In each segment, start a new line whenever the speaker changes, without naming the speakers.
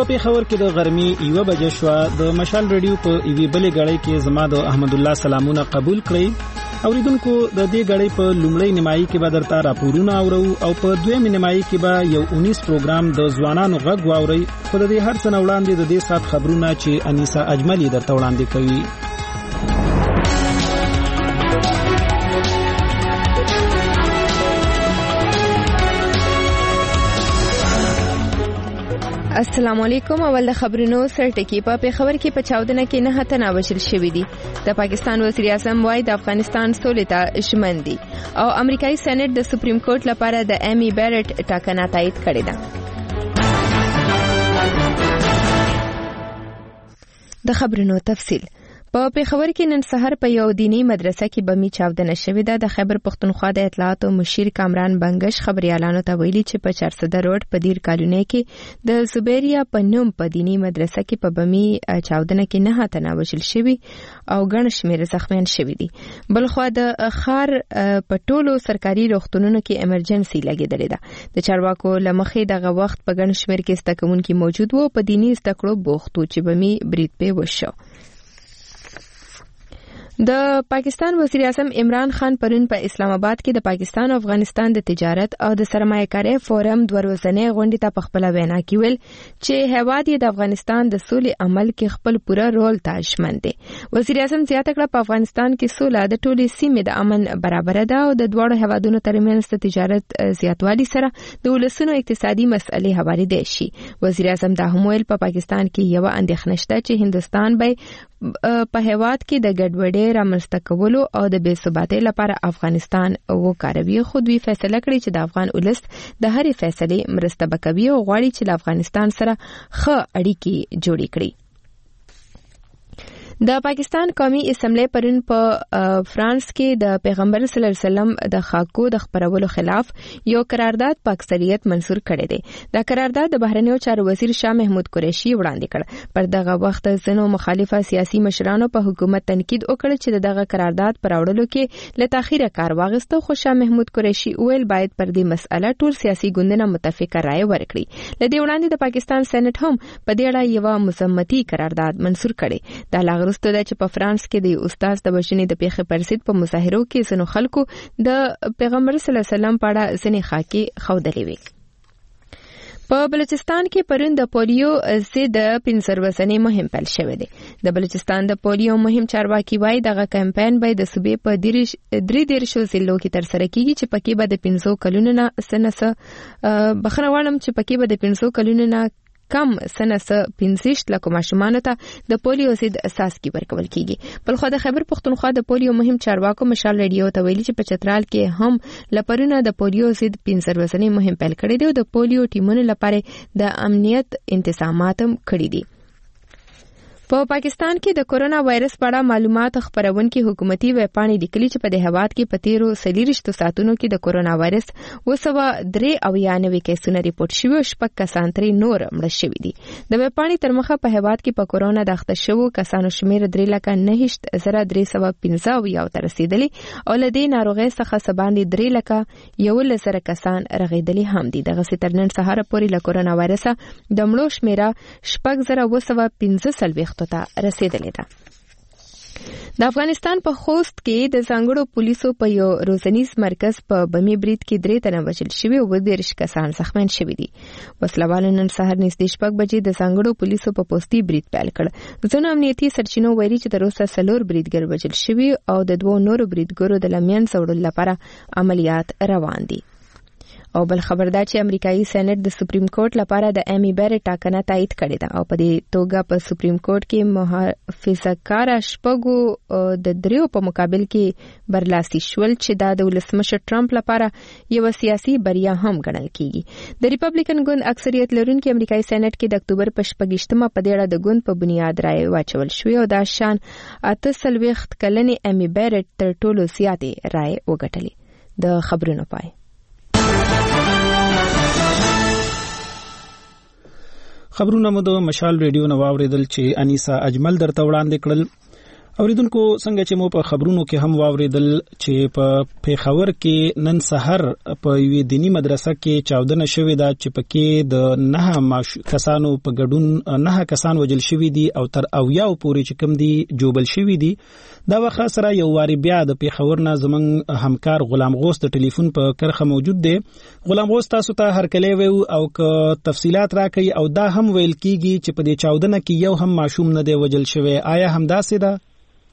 په پیښور کې د غرمې 1 بجې شو. د مشال ریډیو په ایوي بلې غړې کې زما د احمد الله سلامونه قبول کړئ. اوریدونکو د دې غړې په لومړی نیمایي کې به درته راپورونه اورو او په دویمه نیمایي کې به یو 19 پروګرام د ځوانانو غږ واوري. خو د دې هر څه وړاندې د دې سات خبرونه چې انیسا اجملی درته وړاندې کوي.
السلام علیکم. اول د خبرونو سرټکی په پیښور کې په چاودنه کې 9 تنه وژل شوي دي. د پاکستان وزیر اعظم وايي د افغانستان سولې ته ژمن دي او امریکایي سېنات د سپریم کورټ لپاره د ایمی بیرټ ټاکنه تایید کړې ده. د خبرونو تفصیل. په پیښور کې نن سحر په یو دینی مدرسه کې بمي چاودنه شوې ده. د خیبر پختونخوا د اطلاعات او مشیر کامران بنگش خبريالانو ته ویلي چې په 400 روډ په دیر کالونی کې د زبیریا په نوم په دینی مدرسه کې په بمي چاودنه کې 9 تنه وژل شوي او ګڼ شمېر زخمیان شوي دي. بلخوا د خار په ټولو سرکاري روغتونونو کې ایمرجنسي لګیدلې ده. د چارواکو لمخې دغه وخت په ګڼ شمېر کې ستکمونکي موجود وو په دینی زدکړو بوختو چې بمي برید په وشو. د پاکستان وزیر اعظم عمران خان پرون په اسلام آباد کې د پاکستان او افغانستان د تجارت او د سرمایه‌کارۍ فورم د ورځنۍ غونډې ته په خپل وینا کې ویل چې هیواد د افغانستان د سولې عمل کې خپل پوره رول ته ژمن دی. وزیر اعظم زیاته کړه په افغانستان کې سوله د ټولې سیمې د امن برابر ده او د دواړو هیوادونو ترمنځ د تجارت زیاتوالي سره د ولسونو اقتصادي مسئلې هوارېدای شي. وزیر اعظم دا هم ویل په پاکستان کې یو اندېښنه شته چې هندستان به په هیواد کې د ګډوډۍ رامنځته کولو او د بې ثباتۍ لپاره افغانستان وکاروي. خو دوی فیصله کړې چې د افغان ولس د هرې فیصلې مرسته وکوي او غواړي چې له افغانستان سره ښه اړیکې جوړې کړي. د پاکستان قومي اسمبلی پرون په فرانس کې د پیغمبر صلی الله علیه وسلم د خاکو د خبرولو خلاف یو قرارداد په اکثریت منظور کړی دی. دا قرارداد د بهرنیو چارو وزیر شاه محمود قریشي وړاندې کړ. پر دغه وخت ځینو مخالفه سیاسي مشرانو په حکومت تنقید وکړ چې دغه قرارداد پر وړلو کې له تاخیره کار واغسته. خو شاه محمود قریشي ویل باید پر دې مسأله ټول سیاسي ګوندونه متفقه رائے ورکړي. لدې وړاندې د پاکستان سېنات هم په دې اړه یو مذمتي قرارداد منظور کړي. دا ورسته ده چې په فرانس کې د استاد د بشنې د پیښې پرسید په مظاهرو کې ځینو خلکو د پیغمبر صلی الله علیه وسلم په اړه ځینې خاکې ښودلې وې. په بلوچستان کې پرون د پولیو ضد 15 ورځنی مهم پیل شوې ده. د بلوچستان د پولیو مهم چارواکي وایي دغه کمپاین به د صوبې په 3 ضلعو کې ترسره کیږي چې پکې به د 500 کلونو نه سنسه بخنوالم چې پکې به د 500 کلونو نه کم سنس 15 لک ماشومان ته د پولیو ضد اساسي ورکول کیږي. بلخو د خیبر پختونخوا د پولیو مهم چارواکو مشال ریډیو ته ویلي چې په چترال کې هم لپرونه د پولیو ضد 15 ورځنی مهم پیل کړی دی او د پولیو ټیمونو لپاره د امنیت انتظامات هم کړی دي. په پاکستان کې د کورونا وایرس په اړه معلومات خبرونکي حکومتي ویبپاڼې لیکلي چې په دې هواد کې په 13 ساعتونو کې د کورونا وایرس 293 کیسونه ریپورت شوي او 6 کسان ترې نور مړه شوي دي. د ویبپاڼې تر مخه په هواد کې په کورونا د اخته شوو کسانو شمېر 3,09,315 ته رسیدلی او له دې ناروغۍ څخه سباندې 3,11,000 کسان رغېدلي هم دي. دغه تر نن سهار پورې له کورونا وایرس د مړو شمېره 6,915 ته رسیدلې ده. د افغانستان په خوست کې د ځانګړو پولیسو په یو روزنیز مرکز په بمي برید کې 3 تنه وژل شوي او 20 کسان زخمیان شوي دي. وسلوالو نن سهار نږدې 6 بجې د ځانګړو پولیسو په پوستي برید پیل کړ. ځینو امنیتي سرچینو ویلي چې تر اوسه 4 بریدګر وژل شوي او د 2 نورو بریدګرو د لمین څوړلو لپاره عملیات روان دي. او بل خبر دا چې امریکایي سېنات د سپریم کورټ لپاره د ایمی بیرټ ټاکنه تایید کړې ده او په دې توګه په سپریم کورټ کې محافظه‌کار شپږو د 3 په مقابل کې برلاسي شول چې دا د ولسمشر ټرمپ لپاره یو سیاسي بریا هم ګڼل کیږي. د ریپبلیکن ګوند اکثریت لرونکي امریکایي سېنات کې د اکتوبر په 28مه په دې اړه د ګوند په بنیاد رائے واچول شوې او دا شان 48 کلنې ایمی بیرټ تر ټولو زیاتې رائے وګټلې. د خبرونو پای. خبرونه مو د مشال ریډیو نو واوریدل چې انیسا اجمل درته وړاندې کړل.
اوریدونکو څنګه چې مو په خبرونو کې هم واوریدل چې په پیښور کې نن سحر په یوې دینی مدرسه کې چاودنه شوې ده چې پکې د 9 کسانو په ګډون 9 کسان وژل شوي دي او تر 90 پورې چې کوم دي جوبل شوي دي. دا وخت سره یو واری بیا د پیښور نه زمنګ همکار غلام غوث د ټلیفون په کرخه موجود دی. غلام غوث تاسو ته هرکلی ویو او که تفصيلات راکړي او دا هم ویل کیږي چې په دې چاودنه کې یو هم معصوم نه دی وژل شوی. آیا همداسې ده؟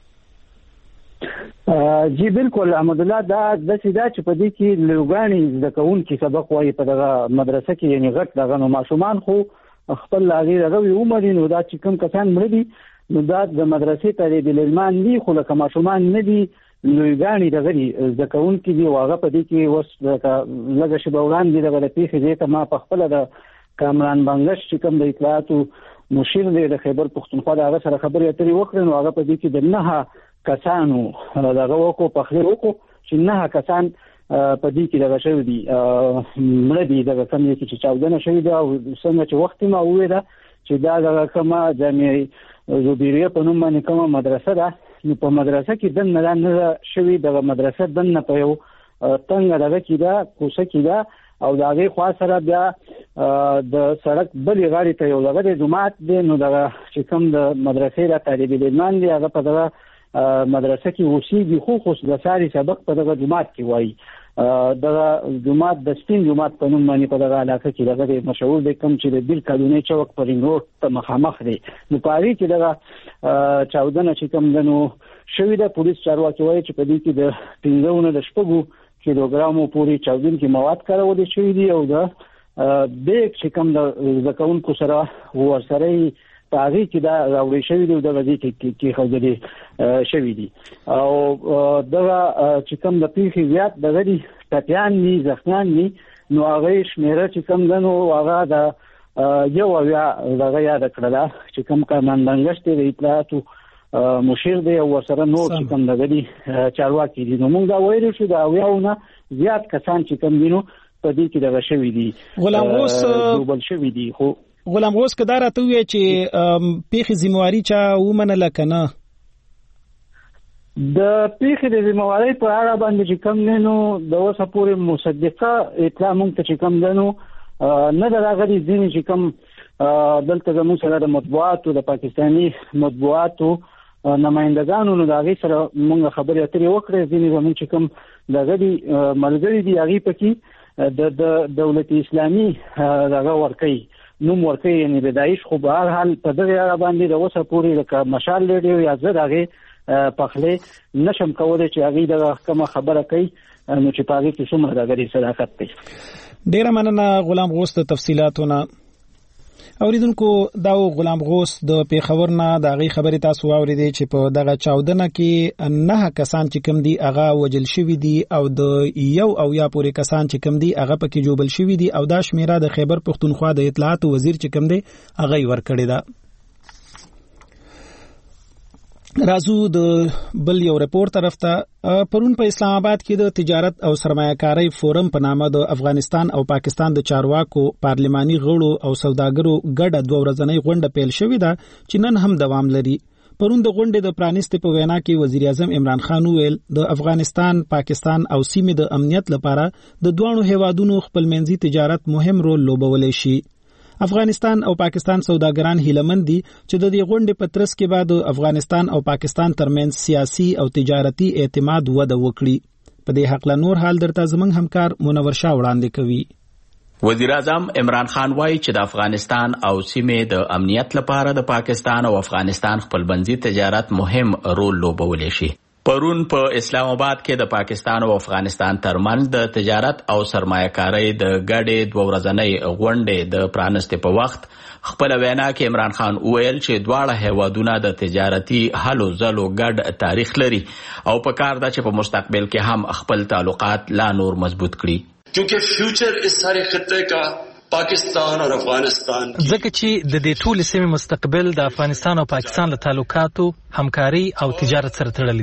جی بالکل احمدالله دا د سیدا چې په دې کې لوګانی د کون کې سبق وایي په دغه مدرسه کې یعنی غټ دغه نو ماشومان خو خپل لاغي دغه عمر نو دا چې کوم کسان مړ دي نو دا د مدرسې ته د لېلمان دي خو لکه ماشومان نه دي لوګانی دغه د کون کې دی واغه په دې کې وس لږه شی بولان دي دغه پیښې دې ته ما په خپل د کامران بنگش چې کوم د اطلاعاتو مشیر دی د خیبر پختونخوا د هغه سره خبرې اترې وکړې نو هغه په دې کې د 9 کسانو دغه وکړو په خیر وکړو چې 9 کسان په دې کې دغه شوی دي مړه دي دغه کوم چې چاودنه شوی ده او څنګه چې وخت ما وې ده چې دا دغه کومه جامعه زوبیریه په نوم باندې کومه مدرسه ده نو په مدرسه کې نه شوی دغه مدرسه دنه په یو څنګه دغه کې ده کوڅه کې ده او دغه خوا سره بیا د سړک بلې غاړې ته یو دغه جماعت دی نو دغه چې کوم د مدرسې را طالب علمان دی هغه په دغه مدرسه کې اوسېږي خو د ساري سبق په دغه جماعت کې وایي دغه جماعت د سپین جماعت په نوم باندې په دغه علاقه کې دغه مشهور دی کوم چې د بیل کالونی چوک پر روډ ته مخامخ دی نو پاري کې دغه چاودنه چې کوم دنو شوی د پولیس چارواکي وایي چې په دې کې د 15 کیلوګرامو پورې چاودن کې مواد کارول شوی دي او د چې کوم د کونکو سره ورسره پاغي کې دا راوړی شوی دی د غزي کې خوځلي شوی دی او دغه چې کوم د پیښې زیات د غري ټپيان ني زخمیان ني نو هغه شمیره چې کوم دنو هغه د یو بیا دغه یاد کړل چې کوم کارمن بنگش دی اطلاعاتو مشیر دی او سره نو چې کوم دغه چارواکي دي نو موږ دا وایو چې دا یوونه زیات کسان چې کوم دینو په دې کې دغه شوی دي
غلام غوث
دوبل شوی دي خو
غلام غوث کدا راته وی چې پیښې ذمہواری چا ومنله کنه
د پیښې د ذمہواری په اړه باندې چې کوم نو د اوسه پورې مصدقه اطلاع مونږ ته چې کوم دنو نه دراغلي ځینې چې کوم دلته زموږ سره د مطبوعاتو د پاکستاني مطبوعاتو نمائندگانو نو دغه سره مونږ خبرې اترې وکړې ځینې زموږ چې کوم دغه ملګری دي هغه پکې د دولت اسلامي دغه ورکي نوم ورکي یعنی د داعش خو به هر حال په دغه اړه باندې د اوسه پورې د مشال لري یا زه دغه پخله نشم کولای چې هغه دغه کومه خبره کوي نو چې پاږي کې څومره دغه صداقت دی.
ډیره مننه غلام غوث د تفصيلاتونه. اوریدونکو دا غلام غوث د پیښور نه د غي خبرې تاسو واوریدي چې په دغه چاودنه کې 9 کسان چې کم دي هغه وجل شوی دي او د یو او یا پورې کسان چې کم دي هغه پکې جوبل شوی دي او دا شمیره د خیبر پختونخوا د اطلاعات وزیر چې کم دي هغه ورکړی دا. رازو د بل یو رپورت طرف ته پرون په اسلام آباد کې د تجارت او سرمایه‌کارۍ فورم په نامه د افغانستان او پاکستان د چارواکو پارلماني غړو او سوداګرو ګډه 2 ورځنۍ غونډه پیل شوې ده چې نن هم دوام لري. پرون د غونډې د پرانیستې په وینا کې وزیر اعظم عمران خان ویل د افغانستان، پاکستان او سیمې د امنیت لپاره د دوه هیوادونو خپلمنځي تجارت مهم رول لوبولی شي. افغانستان او پاکستان سوداګران هیلمن دي چې د دې غونډې په ترڅ کې بعد افغانستان او پاکستان ترمنځ سیاسي او تجارتي اعتماد وده وکړي. په دې حق له نور حال درته زمنګ همکار منور شاه وړاندې کوي.
وزیر اعظم عمران خان وایي چې د افغانستان او سیمې د امنیت لپاره د پاکستان او افغانستان خپلمنځي تجارت مهم رول لوبولی شي. پرون په اسلام آباد کې د پاکستان او افغانستان ترمنځ د تجارت او سرمایه‌کارۍ د ګډې 2 ورځنۍ غونډې د پرانستې په وخت خپل وینا کې عمران خان وویل چې دواړه هیوادونه د تجارتي هلو ځلو ګډ تاریخ لري او په کار ده چې په مستقبل کې هم خپل تعلقات لا نور مضبوط کړي.
کیونکه فیوچر اس سارے خطے کا پاکستان اور افغانستان
ځکه چې د دې ټول سیمې مستقبل د افغانستان او پاکستان له تعلقاتو، همکاري او تجارت سره تړلې دي.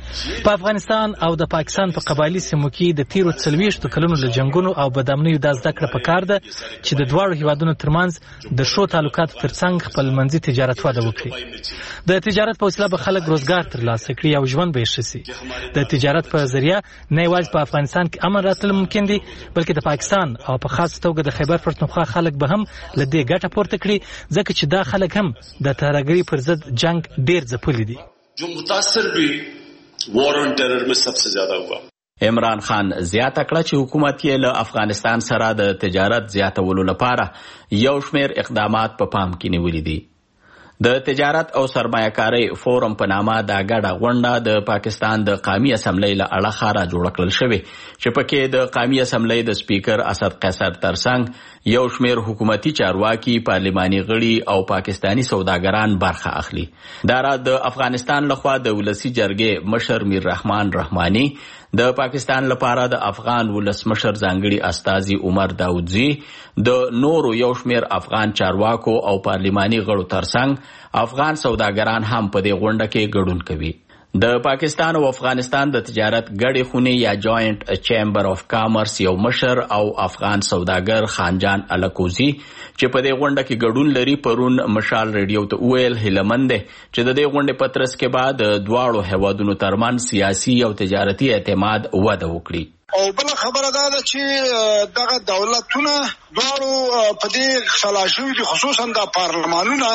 په افغانستان او د پاکستان په قبایلی سیمو کې د تیرو 40 کلونو له جنگونو او بدامنیو د زده کړې پکار ده چې د دواړو هیوادونو ترمنځ د شو تعلقاتو ترڅنګ خپل منځي تجارت وده وکړي. د تجارت په وسیله به خلک روزګار ترلاسه کړي او ژوند به یې ښه شي. د تجارت په ذریعہ نه یوازې په افغانستان کې امن راتلل ممکن دي بلکې د پاکستان او په خاص توګه د خیبر پښتونخوا خلک به هم له دې ګټه پورته کړي ځکه چې دا خلک هم د ترهګرۍ پر ضد جنگ ډیر ځپلي دي.
जो मुतासिर भी वॉर ऑन टेरर में सबसे ज्यादा हुआ.
عمران خان زیاته کړه چې حکومت یې له افغانستان سره د تجارت زیاتولو لپاره یو شمېر اقدامات په پام کې نیولي دي. د تجارت او سرمایه‌کارۍ فورم په نامه دا ګډه غونډه د پاکستان د قومي اسمبلی له اړخه را جوړه کړل شوې چې پکې د قومي اسمبلی د سپیکر اسد قیصر ترڅنګ یو شمېر حکومتي چارواکي، پارلماني غړي او پاکستانی سوداګران برخه اخلي. دا را د افغانستان لخوا د ولسی جرګې مشر میر رحمان رحماني، د پاکستان لپاره د افغان ولسمشر ځانګړي استازي عمر داودزي، د نورو یو شمېر افغان چارواکو او پارلماني غړو ترڅنګ افغان سوداګران هم په دې غونډه کې ګډون کوي. د پاکستان او افغانستان د تجارت ګډې خونې یا جوائنٹ چیمبر اف کامرس یو مشر او افغان سوداګر خانجان الکوزي چې په دې غونډه کې ګډون لري پرون مشال ریډیو ته ویل هیلمند چې د دې غونډې پترس کې بعد دواړو هیوادونو ترمن سیاسي او تجارتي اعتماد وده وکړي.
او بل خبره دا چې دغه دولتونه دواړو په دې خلاشوي دي، خصوصا د پارلمانونه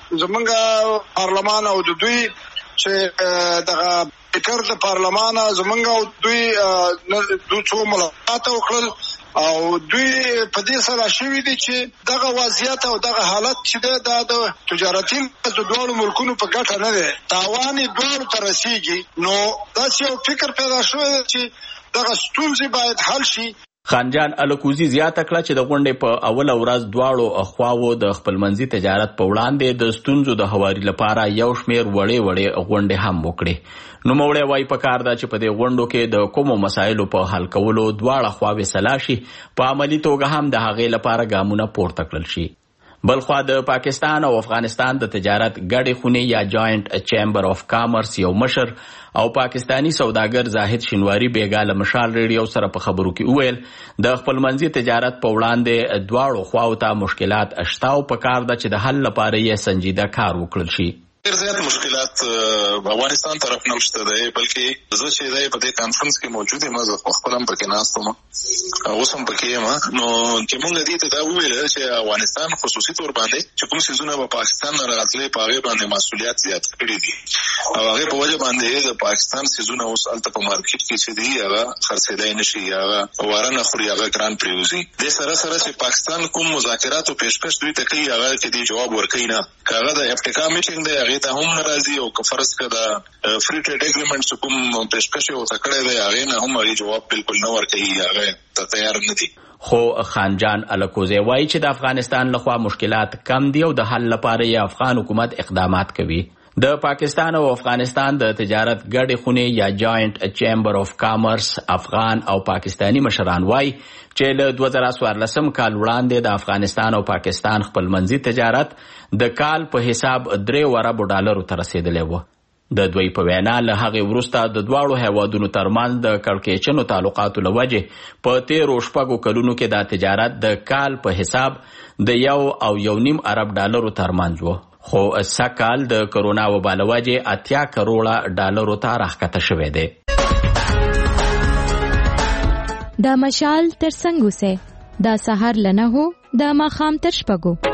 زمونږ پارلمان او د دوی چې دغه فکر د پارلمان زمونږ او دوی څو ملاقات وکړل او دوی په دې سره شوي دي چې دغه وضعیت او دغه حالت چې دا د تجارتي د دوه ملکونو په ګټه نه دی، تاوان دوه ته رسیږي. نو داسې یو فکر پیدا شوی چې دغه ستونزې باید حل شي.
خانجان الکوزي زیاته کړه چې د غونډې په اوله ورځ دواړو خواوو د خپلمنځي تجارت په وړاندې د ستونزو د هواري لپاره یو شمېر وړې غونډې هم وکړي. نوموړی وایي پکار ده چې په دې غونډو کې د کومو مسایلو په حل کولو دواړه خواوې سلا شي، په عملي توګه هم د هغې لپاره ګامونه پورته کړل شي. بلخوا د پاکستان او افغانستان د تجارت ګډې خونې یا جوائنٹ چیمبر اف کامرس یو مشر او پاکستانی سوداګر زاهد شینواری بیګا له مشال ریډیو سره په خبرو کې وویل د خپلمنځي تجارت په وړاندې دواړو خواو ته مشکلات شته او پکار ده چې د حل لپاره یې سنجیده کار وکړل شي.
ډېر زیات مشکلات افغانستان طرف نه شته دی، بلکې زه چې دی په دې کانفرنس کې موجود یم، زه خپل هم پکې ناست وم، اوس هم پکې یم. نو چې موږ دې ته دا وویل چې افغانستان خصوصي طور باندې چې کوم څیزونه په پاکستان نه راتلې په هغې باندې مسؤلیت زیات کړي دي او هغې په وجه باندې د پاکستان څیزونه اوس هلته په مارکیټ کې چې دي هغه خرڅېدی نه شي، هغه واره نه خوري، هغه ګران پرېوځي. دې سره سره چې پاکستان کوم مذاکرات او پیشکش دوی ته کوي هغه کې دې جواب ورکوي نه، که هغه د افریقا میټینګ دی هغې ته هم ناراضي او که فرض که د فری ټریډ اګریمنټ کوم پیشکش یې ورته کړی دی هغې نه هم هغې جواب بالکل نه ورکوي، هغه ته تیار نه دي.
خو خانجان الکوزی وایي چې د افغانستان لخوا مشکلات کم دي او د حل لپاره یې افغان حکومت اقدامات کوي. د پاکستان او افغانستان د تجارت ګډې خونې یا جوائنٹ چیمبر اف کامرس افغان او پاکستانی مشران وایي چې له 2014 کال وړاندې د افغانستان او پاکستان خپلمنځي تجارت د کال په حساب 3 ارب ډالرو ته رسیدلی و. د دوی په وینا له هغې وروسته د دواړو هیوادونو ترمنځ د کړکېچنو تعلقاتو له وجې په 13 کلونو کې دا تجارت د کال په حساب د 1.5 ارب ډالرو ترمنځ و، خو سږکال د کرونا وبا له وجې 80 کروړه ډالرو ته راښکته شوی دی.
دا مشال تر څنګ اوسئ، دا سهار له 9 د ماښام تر 6.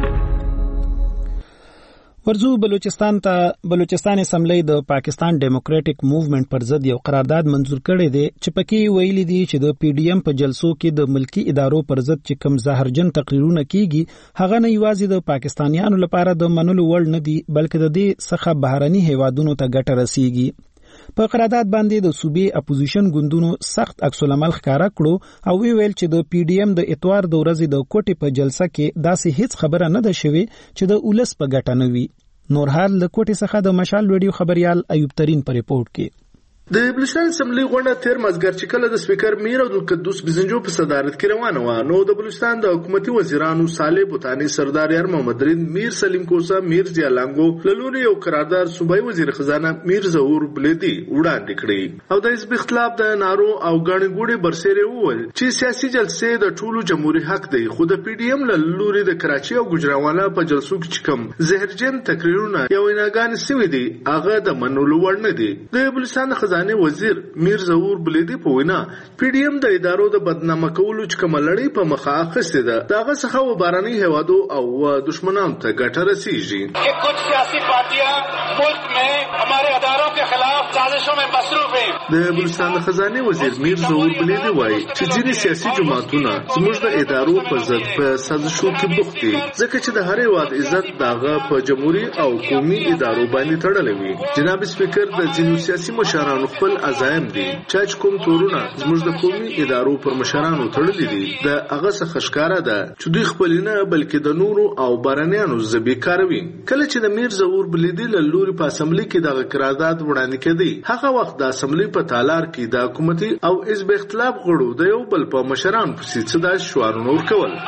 ورځو بلوچستان اسمبلی د پاکستان ډیموکراټک موومېنټ پر ضد یو قرارداد منزور کړی دی چې پکې ویلي دي چې د پی ډی ایم په جلسو کې د ملکی ادارو پر ضد چې کوم زهرجن تقریرونه کیږي هغه نه یوازې د پاکستانیانو لپاره د منلو وړ نه دي بلکې د دې څخه بهرني هیوادونو ته ګټه رسیږي. په قرارداد باندې د صوبې اپوزیشن ګوندونو سخت عکس العمل ښکارا کړو او ویل چې د پی ډی ایم د اتوار د ورځې د کوټې په جلسه کې داسې هیڅ خبره نه ده شوې چې د ولس په ګټه نه وي. نور حال له کوټې څخه د مشال ریډیو خبريال ایوب ترين په ریپورت کې.
د بلوچستان اسمبلی غونډه تیر مازګر چې کله د سپیکر میر عبدالقدوس بزنجو په صدارت کې روانه وه، نو د بلوچستان د حکومتي وزیرانو صالح بوتانی، سردار یار محمد رین، میر سلیم کوسا، میر ضیا لانګو له لوري یو قرارداد صوبایي وزیر خزانه میر ظهور بلیدي وړاندې کړی او د حزب اختلاف د نارو او ګڼې ګوڼې برسېرې وویل چې سیاسي جلسې د ټولو جمهوري حق دی، خو د پی ډي ایم له لوري د کراچۍ او ګوجرانوالا په جلسو کې چې کوم زهرجن تقریرونه یا ویناګانې سوي دي هغه د منلو وړ نه دي. د بلوچستان وزیر میر ظهور بلیدي په وینا پی ډي ایم د ادارو د بدنامه کولو چې کومه لړۍ په مخه اخیستې ده، د هغه څخه و بهرني هیوادو او دشمنانو ته ګټه رسیږي.
کچھ سیاسی پارٹیاں ملک میں ہمارے اداروں کے خلاف سازشوں میں مصروف ہیں.
د بلوچستان د خزانه وزیر میر ظهور بلیدي وایي چې ځینې سیاسي جماعتونه زموږ د ادارو په ضد په سازشو کې بوخت دي، ځکه چې د هر هیواد عزت د هغه په جمهوري او قومي ادارو باندې تړلی وي. جناب سپیکر، د ځینو سیاسي مشرانو خپل عزایم دي چې کوم تورونه زموږ د قومي ادارو پر مشرانو تړلي دي، د هغه څخه ښکاره ده چې دوی خپل نه بلکې د نورو او بهرنیانو ژبې کاروي. کله چې د میر ظهور بلیدي له لوري په اسمبلی کې دغه قرارداد وړاندې کېدی، هغه وخت د اسمبلی په تالار کې د حکومتي او حزب اختلاف غړو د یو بل په مشرانو پسې څه داسې شعارونه ورکول.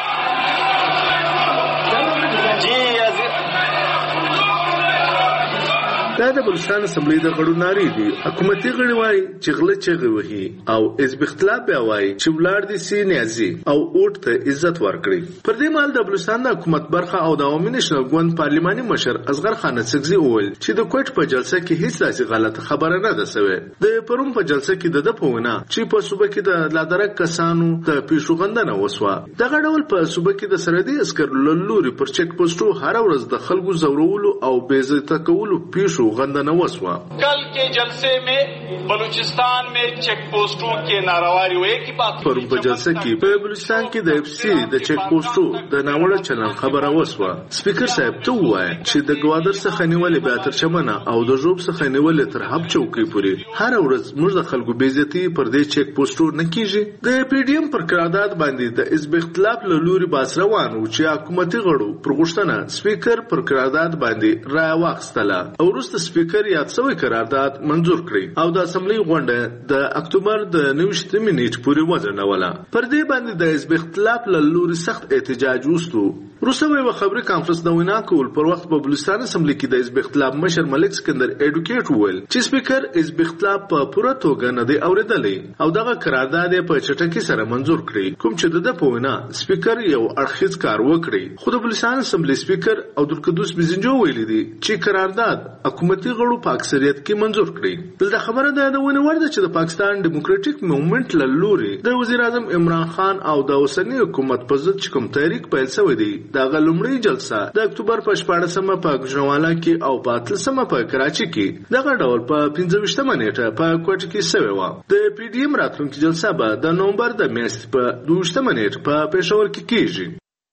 دا د بلوچستان اسمبلی د غړو نارې دي. حکومتي غړي وایي چې غله چغې وهي او حزب اختلاف بیا وایي چې ولاړ دي سي نیازي او اوټ ته عزت ورکړي. پر دې مهال د بلوچستان د حکومت برخه او د عوامي نېشنل ګوند پارلماني مشر اصغر خان اڅکزي وویل چې د کوټ په جلسه کې هیڅ داسې غلطه خبره نه ده سوې. د پروم په جلسه کې د په وینا چې په صوبه کې د لادرک کسانو د پیشوغندنه وسوه. دغه ډول په صوبه کې د سرحدي عسکرو له لوري پر چیک پوسټو هر ورځ د خلکو زورولو او بې عزته کولو پیښو غندنه وسوه.
کل کے جلسے میں بلوچستان میں چیک پوسٹوں کے نارواری ہوئے کی بات
پر په جلسه کې په بلوچستان کې د اف سی د چیک پوسټو د ناوړه چلن خبره وسوه. سپیکر صاحب ته وایي چې د ګوادر څخه نیولې به تر چمنه او د جوب څخه نیولې تر هب چوکۍ پورې هر ورځ موږ د خلکو بې عزتي پر دې چیک پوسټو نه کیږي. د پی ډي ایم پر قرارداد باندې د حزب اختلاف له لوري باس روان و چې حکومتي غړو پر غوښتنه سپیکر پر قرارداد باندې رایه واخیستله او وروسته سپیکر یاد شوی قرارداد منظور کړی او د اسمبلی غونډه د اکتوبر د 29 نیټې پورې وځنډوله. پر دې باندې د حزب اختلاف له لوري سخت احتجاج وشو. وروسته یو خبري کانفرنس د وینا کول پر وخت په بلوچستان اسمبلی کې د حزب اختلاف مشر ملک سکندر ایډوکیټ وویل چې سپیکر حزب اختلاف په پوره توګه نه دی اورېدلی او دغه قرارداد په چټکۍ سره منظور کړی، کوم چې د په وینا سپیکر یو اړخیز کار وکړي. خو د بلوچستان اسمبلی سپیکر عبدالقدوس بزنجو ویلي دی چې قرارداد حکومتي غړو په اکثریت کې منظور کړی. دلته خبره ده د ونې ورده چې د پاکستان ډیموکراټیک موومنټ له لوري د وزیر اعظم عمران خان او د اوسنی حکومت په ضد کوم تحریک پیل شوی دی، دغه لومړی جلسه د اکتوبر په 14مه په ګوجرانوالا کې او په 13مه په کراچۍ کې، دغه ډول په 25مه نیټه په کوټ کې شوې وه. د پی ډي ایم راتلونکي جلسه به د نومبر د میاشتې په 22مه نیټه په پېښور کې کیږي.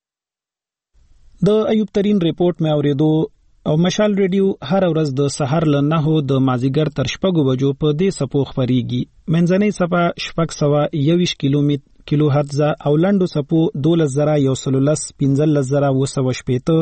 د ایوب ترین ریپورت مې اوریدو او مشال ریډیو هر ورځ د سحر له 9 د مازیګر تر 6 بجو په دې سپو خبريږي. منځنۍ صفه 621 کیلو هرتز او لنډو سپو 12113 15000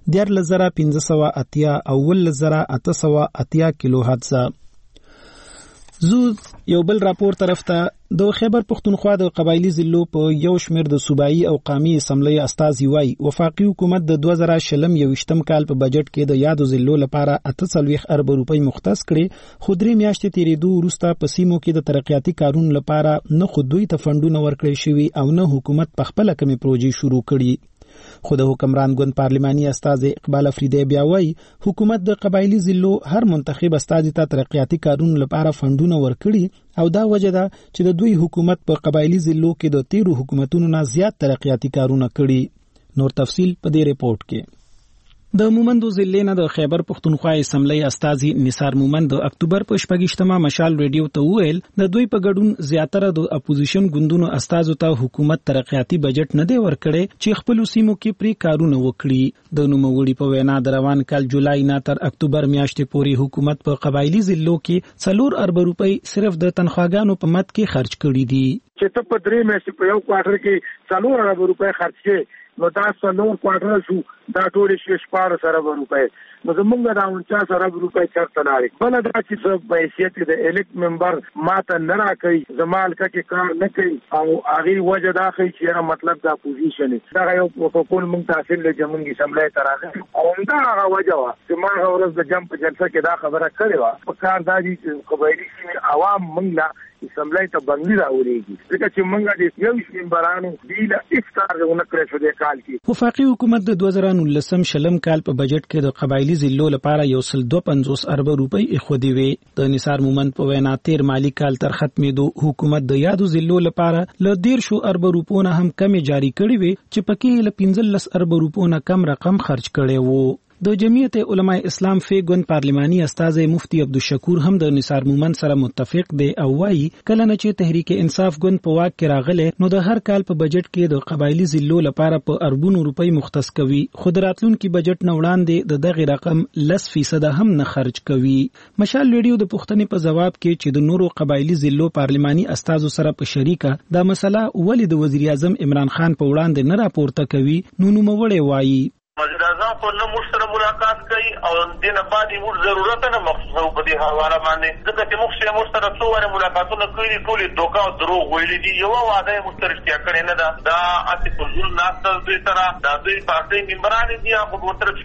14580 او 11880 کیلو هرتز. زو یو بل راپور طرف ته د خیبر پختونخوا د قبایلی ضلعو په یو شمیر د صوبایي او قومي اسمبلی استازي وای وفاقي حکومت د 2020 کال په بجټ کې د یادو ضلعو لپاره 48 ارب روپۍ مختص کړي، خو درې میاشتې تیریدو وروسته په سیمو کې د ترقیاتي کارونو لپاره نه خو دوی ته فنډونه ورکړل شوي او نه حکومت په خپله کومې پروژې شروع کړي. خو د حکمران ګوند پارلماني استاد اقبال افریدی بیا وایي حکومت د قبایلی ضلعو هر منتخب استاد ته ترقیاتي کارونو لپاره فنډونه ورکړي او دا وجه ده چې د دوی حکومت په قبایلی ضلعو کې د تیرو حکومتونو نه زیات ترقیاتي کارونه کړي. نور تفصیل په دې ریپورت کې. د مومندو ضلع نه د خیبر پختونخوا اسمبلی استازي نثار مومند د اکتوبر په 28مه مشال ریډیو ته وویل د دوی په ګډون زیاتره د اپوزیشن ګوندونو استازو ته حکومت ترقیاتي بجټ نه دی ورکړی چې خپل سیمو کې پری کارونه وکړي. د نوموړي په وینا د روان کال جولای نه تر اکتوبر میاشتې پورې حکومت په قبایلی ضلعو کې 4 ارب روپۍ صرف د تنخواګانو په مد کې خرج کړي دي.
چې ته په 3 میاشتې په یو کوارټر کې 4 ارب روپۍ خرج کړي
نو دا 4 کوارټر شو دا ټول شي 14 ارب روپۍ نو زمونږ دا 49 ارب روپۍ چرته لاري بل دا چې په حیثیت د الیکټ ممبر ماته نه راکړي زمال کې کار نه کوي او هغه وجه دا کوي چې مطلب دا پوزیشن دا یو پروتوکول مونږ تحصیل له جمهوریت اسمبلی ترازه او دا هغه وجه وا چې ما ورځ د جمع په جلسه کې دا خبره کړې و په کار دا چې قبایلی سیمې عوام مونږ لا اسمبلی ته بنګلی راولېږي ځکه چې مونږ د یو ممبرانو دیله افطار نه کړی شو د کال کې
وفاقي حکومت د 2019 شلم کال په بجټ کې د قبایلی ضلعو لپاره 152 ارب روپۍ اخودي وي د نثار مومند په وینا تیر مالی کال تر ختمېدو حکومت د یادو ضلعو لپاره ل 1.5 ارب روپو نه هم کم جاری کړی وي چې پکې ل 15 ارب روپو نه کم رقم خرج کړي وو د جمعیت علماء اسلام فیګون پارلماني استاد مفتی عبدالشکور هم د نثار مومند سره متفق دی او وايي کله نه چې تحریک انصاف ګوند په واک کې راغله نو د هر کال په بجټ کې د قبایلی ضلعو لپاره په اربونو روپۍ مختص کوي خو د راتلونکي بجټ نه وړاندې د دغه رقم 10% هم نه خرج کوي مشال ریډیو د پښتنې په جواب کې چې د نورو قبایلی ضلعو پارلماني استادو سره په شریکه دا مسله ولې د وزیر اعظم عمران خان په وړاندې نه راپورته کوي نو نوموړی وايي
وزیر اعظم خو نه موږ سره ملاقات کوي او دینه باندې موږ ضرورت نه مخصوصو په دې حواله باندې ځکه چې موږ سره څو واره ملاقاتونه کړي ټول دوکا او دروغ ویلي دي یو واده موږ سره اشتیا کړی نه دا اته ټول ناس دوی سره دا دوی پارټي ممبران دي هغه ورته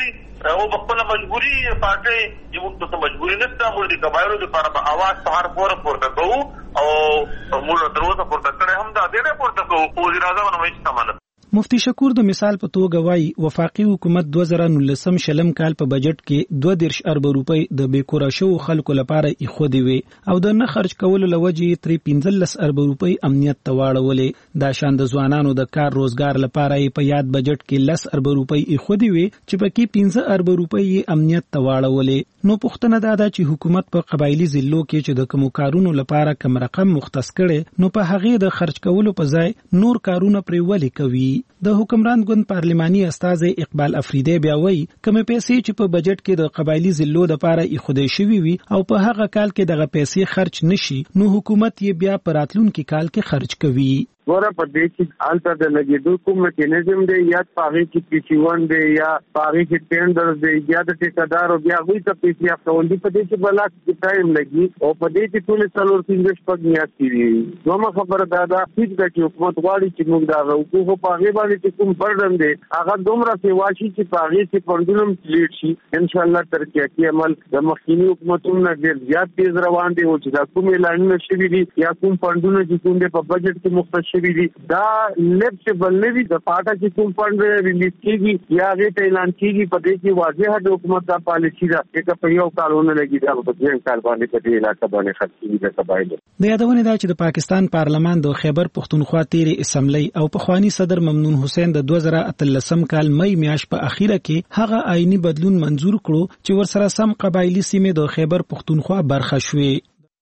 شي او خپل مجبوری پارټي چې موږ ته مجبوری نشته موږ د قبایلو لپاره په आवाज په هر پورته کوو او موږ دروازه پورته کړې هم دا دې پورته کوو وزیر اعظم نو هیڅ سامان
مفتی شکور د مثال په توګه وايي وفاقي حکومت 2019 شلم کال په بجټ کې 2.5 ارب روپۍ د بیکوره شو خلکو لپاره اخودي وي او د نه خرج کولو لوجې 15 ارب روپۍ امنیت ته واړولې دا شان د ځوانانو د کار روزګار لپاره په یاد بجټ کې 10 ارب روپۍ اخودي وي چې پکې 15 ارب روپۍ امنیت ته واړولې نو پښتنه دا چې حکومت په قبایلی ضلعو کې چې د کوم کارونو لپاره کم رقم مختص کړي نو په هغه د خرج کولو په ځای نور کارونه پرې ولې کوي د حکمران ګوند پارلماني استاد اقبال افریدی بیا وایي کومه پیسې چې په بجټ کې د قبایلی ضلعو لپاره اخودي شوی وي او په هغه کال کې دغه پیسې خرج نشي نو حکومت یې بیا په راتلونکي کال کې خرج کوي
ورا په دې کې حالت د لګیدو کوم میکانیزم دی یا پاغي کې پیچیون دی یا پاغي کې ټینډر دی یا د ټیکدار او بیا غوي ته پیسې اخلي په دې کې بلاک کې ټایم لګي او په دې کې ټول څلور څنګه شپږ میاشتې دي نو ما خبره دا هیڅ د حکومت غواړي چې موږ دا وکړو په هغه باندې کوم برډن دی هغه دومره سیواشي چې پاغي کې پندونم لیډ شي ان شاء الله ترقیاتي عمل د مخکینی حکومتونو نه ډیر زیات تیز روان دي او چې دا کوم اعلانونه شوي دي یا کوم پندونه چې کوم په بجټ کې مختص دا لیپټبل نه وي د پاټا چې کوم فند ریلیز کیږي یا غي اعلان کیږي په دې کې واضح د حکومت د پالیسی دا چې په یو کارونه لګي دا په دې کار باندې په دې علاقې باندې خرڅېږي د قبایلو
د یادونه دا چې د پاکستان پارلمان د خیبر پښتونخوا تیری اسمبلی او پخوانی صدر ممنون حسین د 2013 کال مئی میاشت په اخیره کې هغه آئینی بدلون منزور کړو چې ورسره سم قبایلی سیمې د خیبر پښتونخوا برخه شوې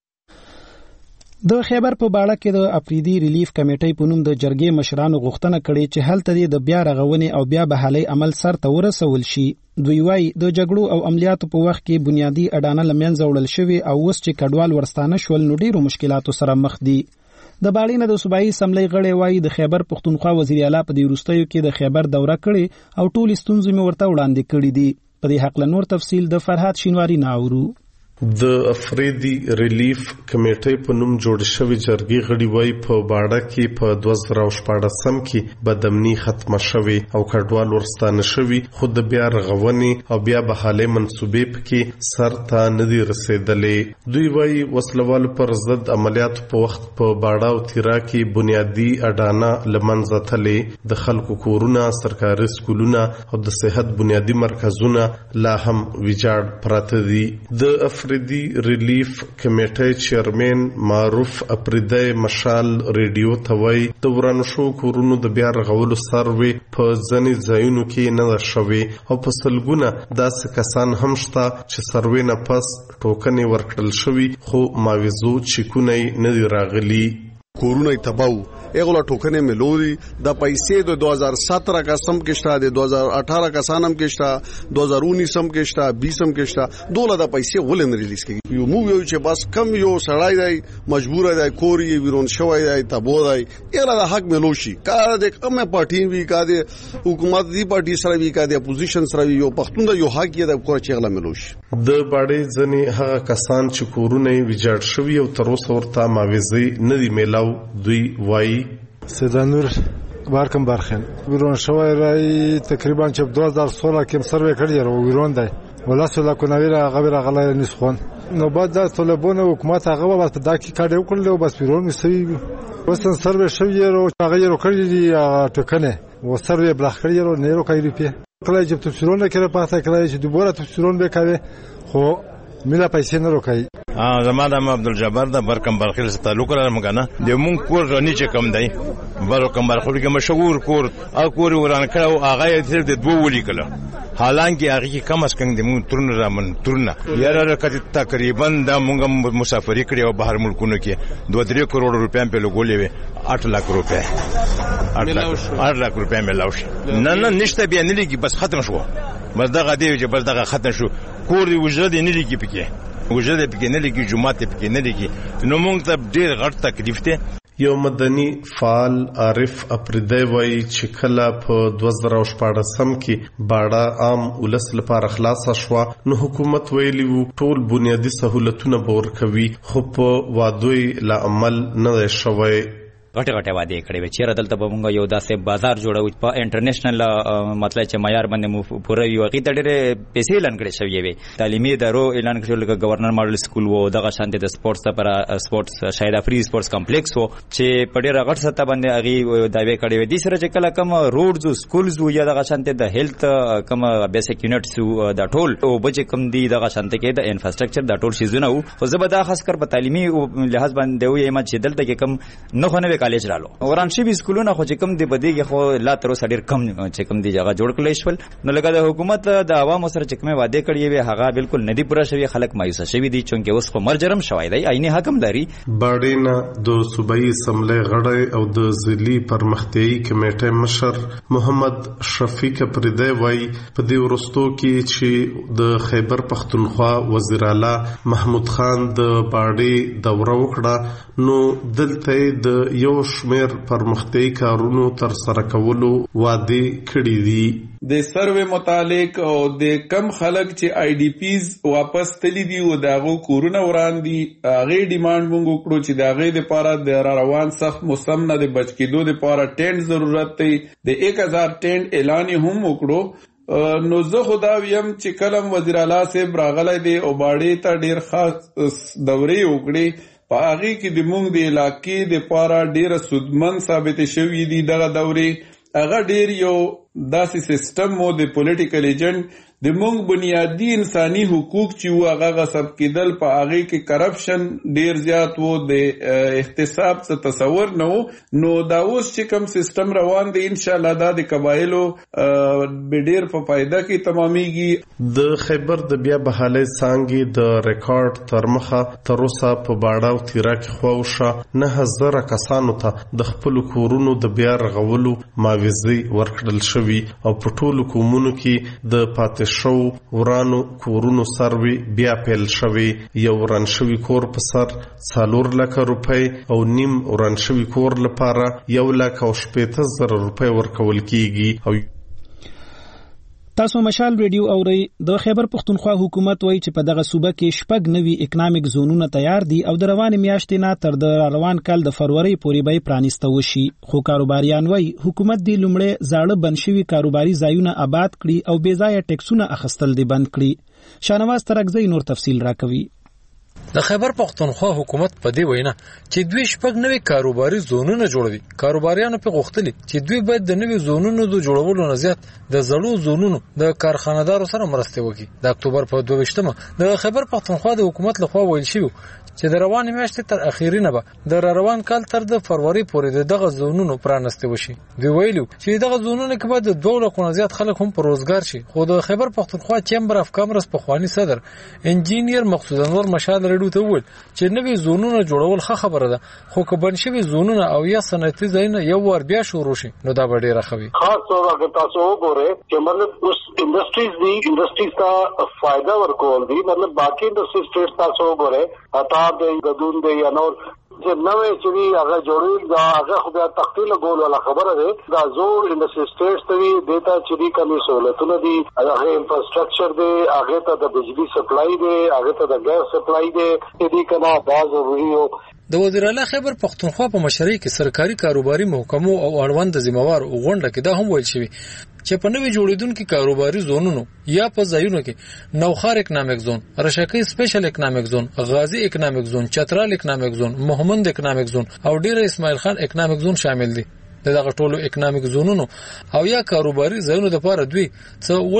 د خیبر په باړه کې د افریدي ریلیف کمیټې په نوم د جرګې مشرانو غوښتنه کړې چې هلته د بیا رغونې او بیا بحالي عمل سرته ورسول شي دوی وايي د جګړو او عملیاتو په وخت کې بنیادی اډانه لمنځه وړل شوی او اوس چې کډوال ورستانه شول نو ډیرو مشکلاتو سره مخ دي د باړینه د صوبایي اسمبلی غړي وايي د خیبر پښتونخوا وزیر اعلی په دې وروستیو کې د خیبر دوره کړې او ټول ستونزې مې ورته وړاندې کړې دي په دې حق له نور تفصیل د فرحات شینواری ناورو
د افریدي ریلیف کمیټې په نوم جوړ شوی جرګې غړي وای په باړه کې په 2014 کې بدامني ختمه شوی او کډوال ورستانه شوی خود بیا رغونې او بیا بحاله منسوبې پکې سر ته ندي رسیدلې دوی وای وسلوال پر ضد عملیات په وخت په باړه او تیرا کې بنیادی اډانه لمنځه تلې د خلکو کورونه سرکاري سکولونه او د صحت بنیادی مرکزونه لا هم ویجاړ پراته دي د افریدي ریلیف کمیټې چیرمن معروف افریدی مشال ریډیو ته وای د ورانو شو کورونو د بیا رغولو سروي په ځنې ځایونو کې نه شوي او په سلګونه داسې کسان هم شته چې سروي نه پس ټوکنې ورکړل شوی خو معاوضو چیکونه نه راغلي
کورونه تباو اغه ټوکنه ملوري د پیسې د 2017 کا سم کې شته د 2018 کا سانم کې شته 2019 سم کې شته 20 سم کې شته دوله د پیسې ولن ریلیز کیږي یو مو یو چې بس کم یو سړای دی مجبور دی کوري ویرون شوی دی تبو دی اغه د حق ملوشي کار د کومه پارټي وی کا د حکومت دی پارټي سره وی کا د اپوزیشن سره یو پښتون د یو حق یې د کور چغله ملوشي
د باړې ځنې هغه کسان چې کورونه ویجاړ شوی او تر اوسه ورته معاوضه نه دی میلاو دوی وایي
سیدانور بارکم بارخن ویرون شوی رای تقریبا چې 2016 کې سروې کړی و ویرون دی ولاسو کو نویرا غبر غلا نسخون نو بعد د طالبانو حکومت هغه وخت دا کی کډه وکړل او بس ویرون مسوي وسن سروې شوی او هغه کړی دی ټکنه و سروې بلخ کړی او نه رو کوي په کله چې تفسیرونه کړه پاتې کله چې دوباره تفسیرونه وکړي خو ملا پیسې نه روکای
زماده عبدالجبار د برکم برخیل سره تعلق لرم کنه د مونږ کور رنی چې کم دی برکم برخیل کې مشهور کور او کور وران کړه هغه یې د دوه ولي کله حالانکه هغه کې کم اس کم د مونږ ترن رامن ترنه یاره کته تقریبا د مونږ مسافری کړي او بهر ملکونو کې 2-3 کروڑ روپیا په لګولې وي 8 لک روپیا 8 لک روپیا ملاوش نه نشته بیا نه لګي بس ختم شو بس دغه دی چې بس دغه ختم شو کور دی وجود نه لګي پکې وجود پکې نه لګي جمعه پکې نه لګي نو مونږ ته ډیر غټ تکلیف ته
یو مدني فعال عارف اپریدی وایي چې کله په 2014 کې باړه عام ولس لپاره خلاص شو نو حکومت ویلی وو ټول بنیادی سہولتونه بور کوي خو په وادوی لا عمل نه شوی
غټه غټه وعده کړې و چې دلته به موږ یو داسې بازار جوړو په انټرنیشنل مطلب چې معیار باندې پوره وي وقې ته ډېرې پیسې اعلان کړې شوې وي تعلیمي ادارو اعلان کړل لکه گورنر ماډل سکول وو دغه شانته د سپورتس لپاره سپورتس شاید افری سپورتس کمپلیکس وو چې په ډېر غټ سطح باندې هغه داوی کړې وي د سره چې کله کوم روډز او سکولز وو یا دغه شانته د هیلث کوم بیسیک یونټس د ټول او بچ کم دي دغه شانته کې د انفراستراکچر د ټول شیزونه وو خو زه به دا خاص کر په تعلیمي لحاظ باندې وي چې دلته کې کم نه خونه کالج رالو وران شي سکولونه خو چې کم دی بدیږي خو لا تر اوسه ډیر کم چې کم دی جگہ جوړ کړل شول نو لکه د حکومت د عوامو سره چې کومه وعده کړی وي هغه بالکل ندی پوره شوی خلک مایوسه شوی دي چې اوس په مرجرم شوی دی عیني حکم لري
باډینا د صوبایي اسمبلی غړی او د ضلعي پرمختیایي کمیټې مشر محمد شفیق پردی وای په دې ورستو کې چې د خیبر پختونخوا وزیر اعلی محمود خان د باډي دوره وکړه نو دلته د یو شمیر پرمختیایي کارونو تر سره کولو وعده کړې دي
د سروې متعلق او د کم خلک چې آی ډی پیز واپس تللی دي او داغو کورونه وران دي هغه ډیماند مونږ وکړو چې داغه د لپاره د روان سخت موسم نه د بچ کېدو لپاره ټینټ ضرورت دی د 1000 ټینټ اعلان هم وکړو نو زه خدا ویم چې کلم وزیر اعلی صاحب راغلی دی او باړې ته ډیر خاص دورې وکړي په هغه کې د مونږ د علاقې د لپاره ډیر سودمن ثابت شوی دي دغه دورې هغه ډیر یو داسې سیستم مو د پولیټیکل ایجنټ د مونږ بنیادی انساني حقوق چې و هغه غصب کېدل په هغه کې کرپشن ډیر زیات وو د احتساب څخه تصور نه نو دا اوس چې کوم سیستم روان دی ان شاء الله دا د قبایلو به ډیر په فائدہ کې تمامېږي
د خیبر د بیا بحالي څنګه د ریکارډ ترمخه تر اوسه په باړه او تیرا کې خوښه 9000 کسانو ته د خپل کورونو د بیا رغولو معاوضه ورکړل شوی او په ټولو کومونو کې د پاتې شو ورانو کورونو سروي بیا پیل شوی یو وران شوی کور په سر 4 لک روپۍ او نیم وران شوی کور لپاره 1,70,000 روپۍ ورکول کیږي او
تاسو مشال ریډیو اورئ د خیبر پختونخوا حکومت وایي چې په دغه صوبه کې شپږ نوي اکونامک زونونه تیار دي او د روان میاشتې نه تر د روان کال د فروری پورې به پرانیسته وشي خو کاروباریان وایي حکومت د لومړی زاړه بنشوي کاروباري ځایونه آباد کړي او بې ځایه ټیکسونه اخیستل دي بند کړي شانواز ترکزی نور تفصیل راکوي
د خیبر پختونخوا حکومت په دې وینا چې دوی شپږ نوي کاروباري زونونه جوړوي کاروباریانو په غوښتلي چې دوی باید د نوي زونونو د جوړولو نه زیات د زړو زونونو د کارخانه‌دارو سره مرسته وکړي د اکتوبر په 22مه د خیبر پختونخوا د حکومت لخوا ویل شوی چې د روان میاشتې تر اخیری نه به د روان کال تر د فروری پورې دغه زونونو پرانسته وشي دوی ویلو چې دغه زونونه کې به د 2 لکه زیات خلک هم په روزګار شي خو د خیبر پختونخوا چیمبر اف کامرس په خوانی صدر انجینیر مقصود انور مشال رډیو ته وویل چې نوې زونونه جوړول ښه خبره ده خو که بند شوي زونونه او یا صنعتي ځایونه یو وار بیا شروع شي نو دا به ډېره ښه وي.
خاص طور اگر تاسو وګورئ چې مطلب اوس انډسټریز ته فایده ورکول دي مطلب باقي انډسټریز سټیټ تاسو وګورئ عطار دی ګدون دی یا نور چې نوې چې هغه جوړول دا هغه خو بیا تخفیل ګول ولا خبره ده دا زور انډسټری سټیټس ته دیتا چې کمی سہولتونه دي هغه انفراستراکچر دی هغه ته د بجلی سپلای دی هغه ته د ګاز سپلای دی دې کنا دا ضروري او
د وزیر اعلی خیبر پختونخوا په مشرۍ کې سرکاري کاروباري محکمو او اړوند ذمہوار غونډه کې دا هم ویل شوی چې په نوې جوړیدونکو کاروباري زونونو یا په ځایونو کې نوخار اکنامک زون، رشکی سپیشل اکنامک زون، غازی اکنامک زون، چترال اکنامک زون، محمد اکنامک زون او ډیره اسماعیل خان اکنامک زون شامل دي. دغه ټولو اکنامک زونونو او یا کاروباري ځایونو لپاره دوی څه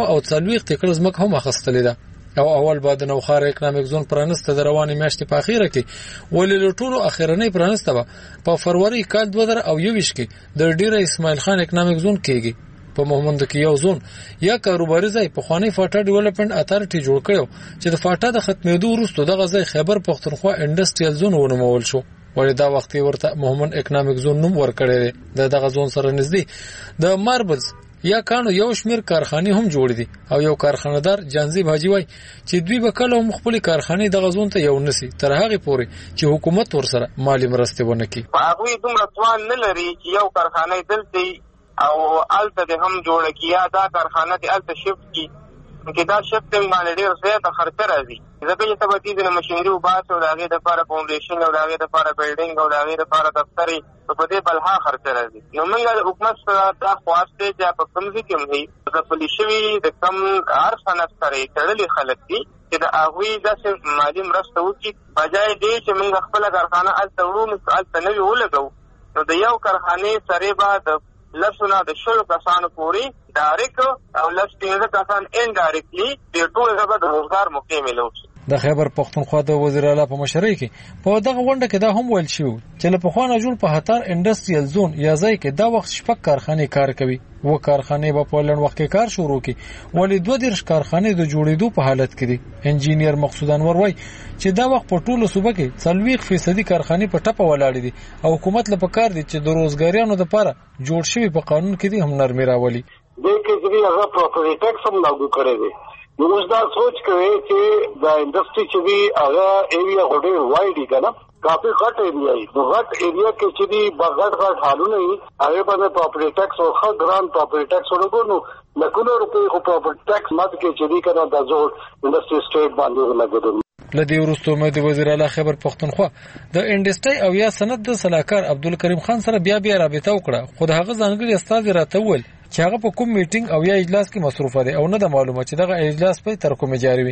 1940 ایکړ ځمکه هم اخیستلې ده او اول بعد نوخار اکنامک زون پرانسته د روانې میاشتې په اخیره کې ولې له ټولو اخیرنۍ پرانسته به په فروری کال 2021 کې د ډیره اسماعیل خان اکنامک زون کېږي. په محمد کې یو زون یا کاروباري ځای په خوانی فاټا ډیولپمنٹ اتارټي جوړ کړو چې د فاټا د ختمېدو وروسته دغه ځای خیبر پختونخوا انډستریال زون ونومول شو ولې دا وخت ورته محمد اکنامک زون نوم ورکړی دی. دغه زون سره نږدې د ماربلز یا کانو یو شمیر کارخانې هم جوړ دي او یو کارخانه‌دار جانزیب حاجی وای چې دوی به کله هم خپل کارخانې دغه زون ته یو نسی تر هغه پورې چې حکومت ورسره مالی مرسته ونه کړي.
هغه دومره توان نه لري چې یو کارخانه دلته او الته د هم جوړ کیا دا کارخانه د الته شفت کی کې دا شفټینګ باندې ډیر زیاته خرچه راځي ځکه چې تبدیل د ماشينري او باسو د هغه د لپاره فاونډیشن او د هغه د لپاره بلډینګ او د هغه د لپاره دفتر په دې بلها خرچه راځي. نو موږ د حکومت سره دا خواسته چې په کوم ځای کې هم د پولیسوي د کم هر صنعت سره تړلي خلک دي چې د هغه د مالی مرسته وکړي بجای دې چې موږ خپل کارخانه الته ورو الته نه ولګو نو د یو کارخانه سره به لسونه د شلو کسانو پوری ډایرکټ او لس 15 کسان انډایرکټلی د ټول هغه د روزګار موقع ملو.
د خیبر پختونخوا د وزیر اعلی په مشرۍ کې په دغه غونډه کې دا هم ویل شو چې له پخوانه جوړ په هتار انډستریال زون یا ځای کې دا وخت شپږ کارخانې کار کوي و کارخانې به په لړ وخت کې کار شروع کړي ولې 22 کارخانې د جوړېدو په حالت کې دي. انجینیر مقصود انور وای چې دا وخت په ټولو صوبه کې 40% کارخانې په ټپه ولاړې دي او حکومت له پکار دي چې د روزګاریانو لپاره جوړ شوی په قانون کې دي هم نرمي راولي.
د کې هغه پراپرټي ټیکس هم لاګو کړی دی. نو اوس دا سوچ کوي چې د انډستری چې دی هغه ایریا غوډه وایډ کنه کافي غټ ایریا دی. نو غټ ایریا کې چې دی غټ حالونه یې هغه باندې پراپرټي ټیکس او خا ګران پراپرټي ټیکس ورکړو لکه روپے خو پراپرټي ټیکس ماته کې چې دی کنه د زور انډستری سټیټ باندې لګیدل.
لدی ورستو مې د وزیر اعلی خیبر پختونخوا د انډستری او یا صنعت د صلاحکار عبدالکریم خان سره بیا رابطه وکړه خو د هغه ځانګړي استاد راته وویل چې هغه په کوم میټینګ او یا اجلاس کې مصروف دی او نه د معلومه چې دغه اجلاس په تر کومه جاری وي.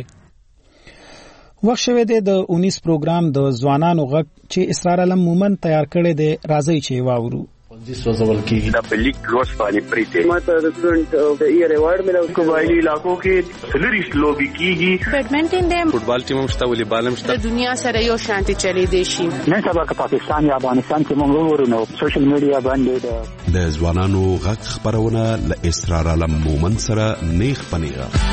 وخت شوه د 19 پروګرام د ځوانانو غږ چې اسرار علم مومن تیار کړی دی راځي چې واورو.
سوزول کیږي د پلیک روز باندې پریته ماته رسټورانټ د ایئر ایوارډ ملو قبایلی علاقو کې سلریش لوبي کیږي بیډمنټن د فوټبال ټیم هم شته ولې بالم شته د دنیا سره یو شانتي چلی دی شي نه سبا که پاکستان یا افغانستان کې موږ ورونو سوشل میډیا باندې
د ځوانانو غږ خبرونه ل اسرار علم مومن سره نیخ پنیغه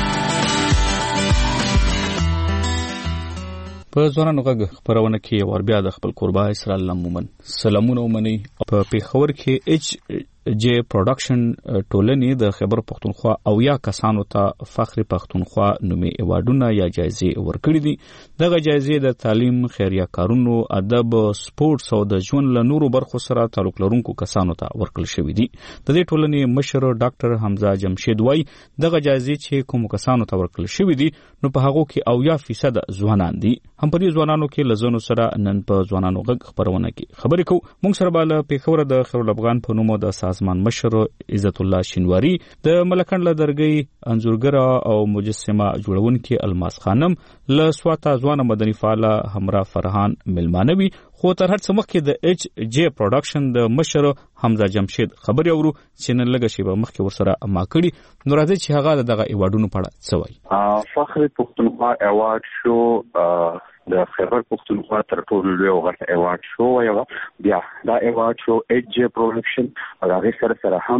په ځوانانو غږ خبرونه کې ور بیا د خپل قربا اسرار علم مومن سلامونه ومني په پیښور کې اچ جے پروډکشن ټولنې د خیبر پختونخوا او یا کسانو ته فخر پختونخوا نومي ایوارډونه یا جایزې ورکړي دي. دغه جایزې د تعلیم، خیریه کارونو، ادب، سپورتس او د ژوند له نورو برخو سره تعلق لرونکو کسانو ته ورکړل شوي دي. د دې ټولنې مشر ډاکټر حمزه جمشید وای دغه جایزې چې کوم کسانو ته ورکړل شوي دي نو په هغه کې 80% ځوانان دي. هم په دې ځوانانو کې لزونو سره نن په ځوانانو غږ خبرونه کې خبرې کوو. موږ سره بالا پیښور د خیرالافغان په نوم د سازمان مشر عزت الله شینواری، د ملکند له درګي انځورګره او مجسمه جوړونکي الماس خانم، له سواته ځوان مدني فعال همرا فرحان ملمانوي. خو تر هر څه مخکې د اچ جے پروډکشن د مشر حمزه جمشید خبري اورو چې نن لږه شی به مخکې ورسره ما کړي. نو راځي چې هغه دغه ایوارډونو په اړه څه وایي.
فخر پختونخوا ایوارډ شو د خیبر پختونخوا تر ټولو لوی غټ ایوارډ شو. بیا دا ایوارډ شو اچ جے پروډکشن او هغه سره هم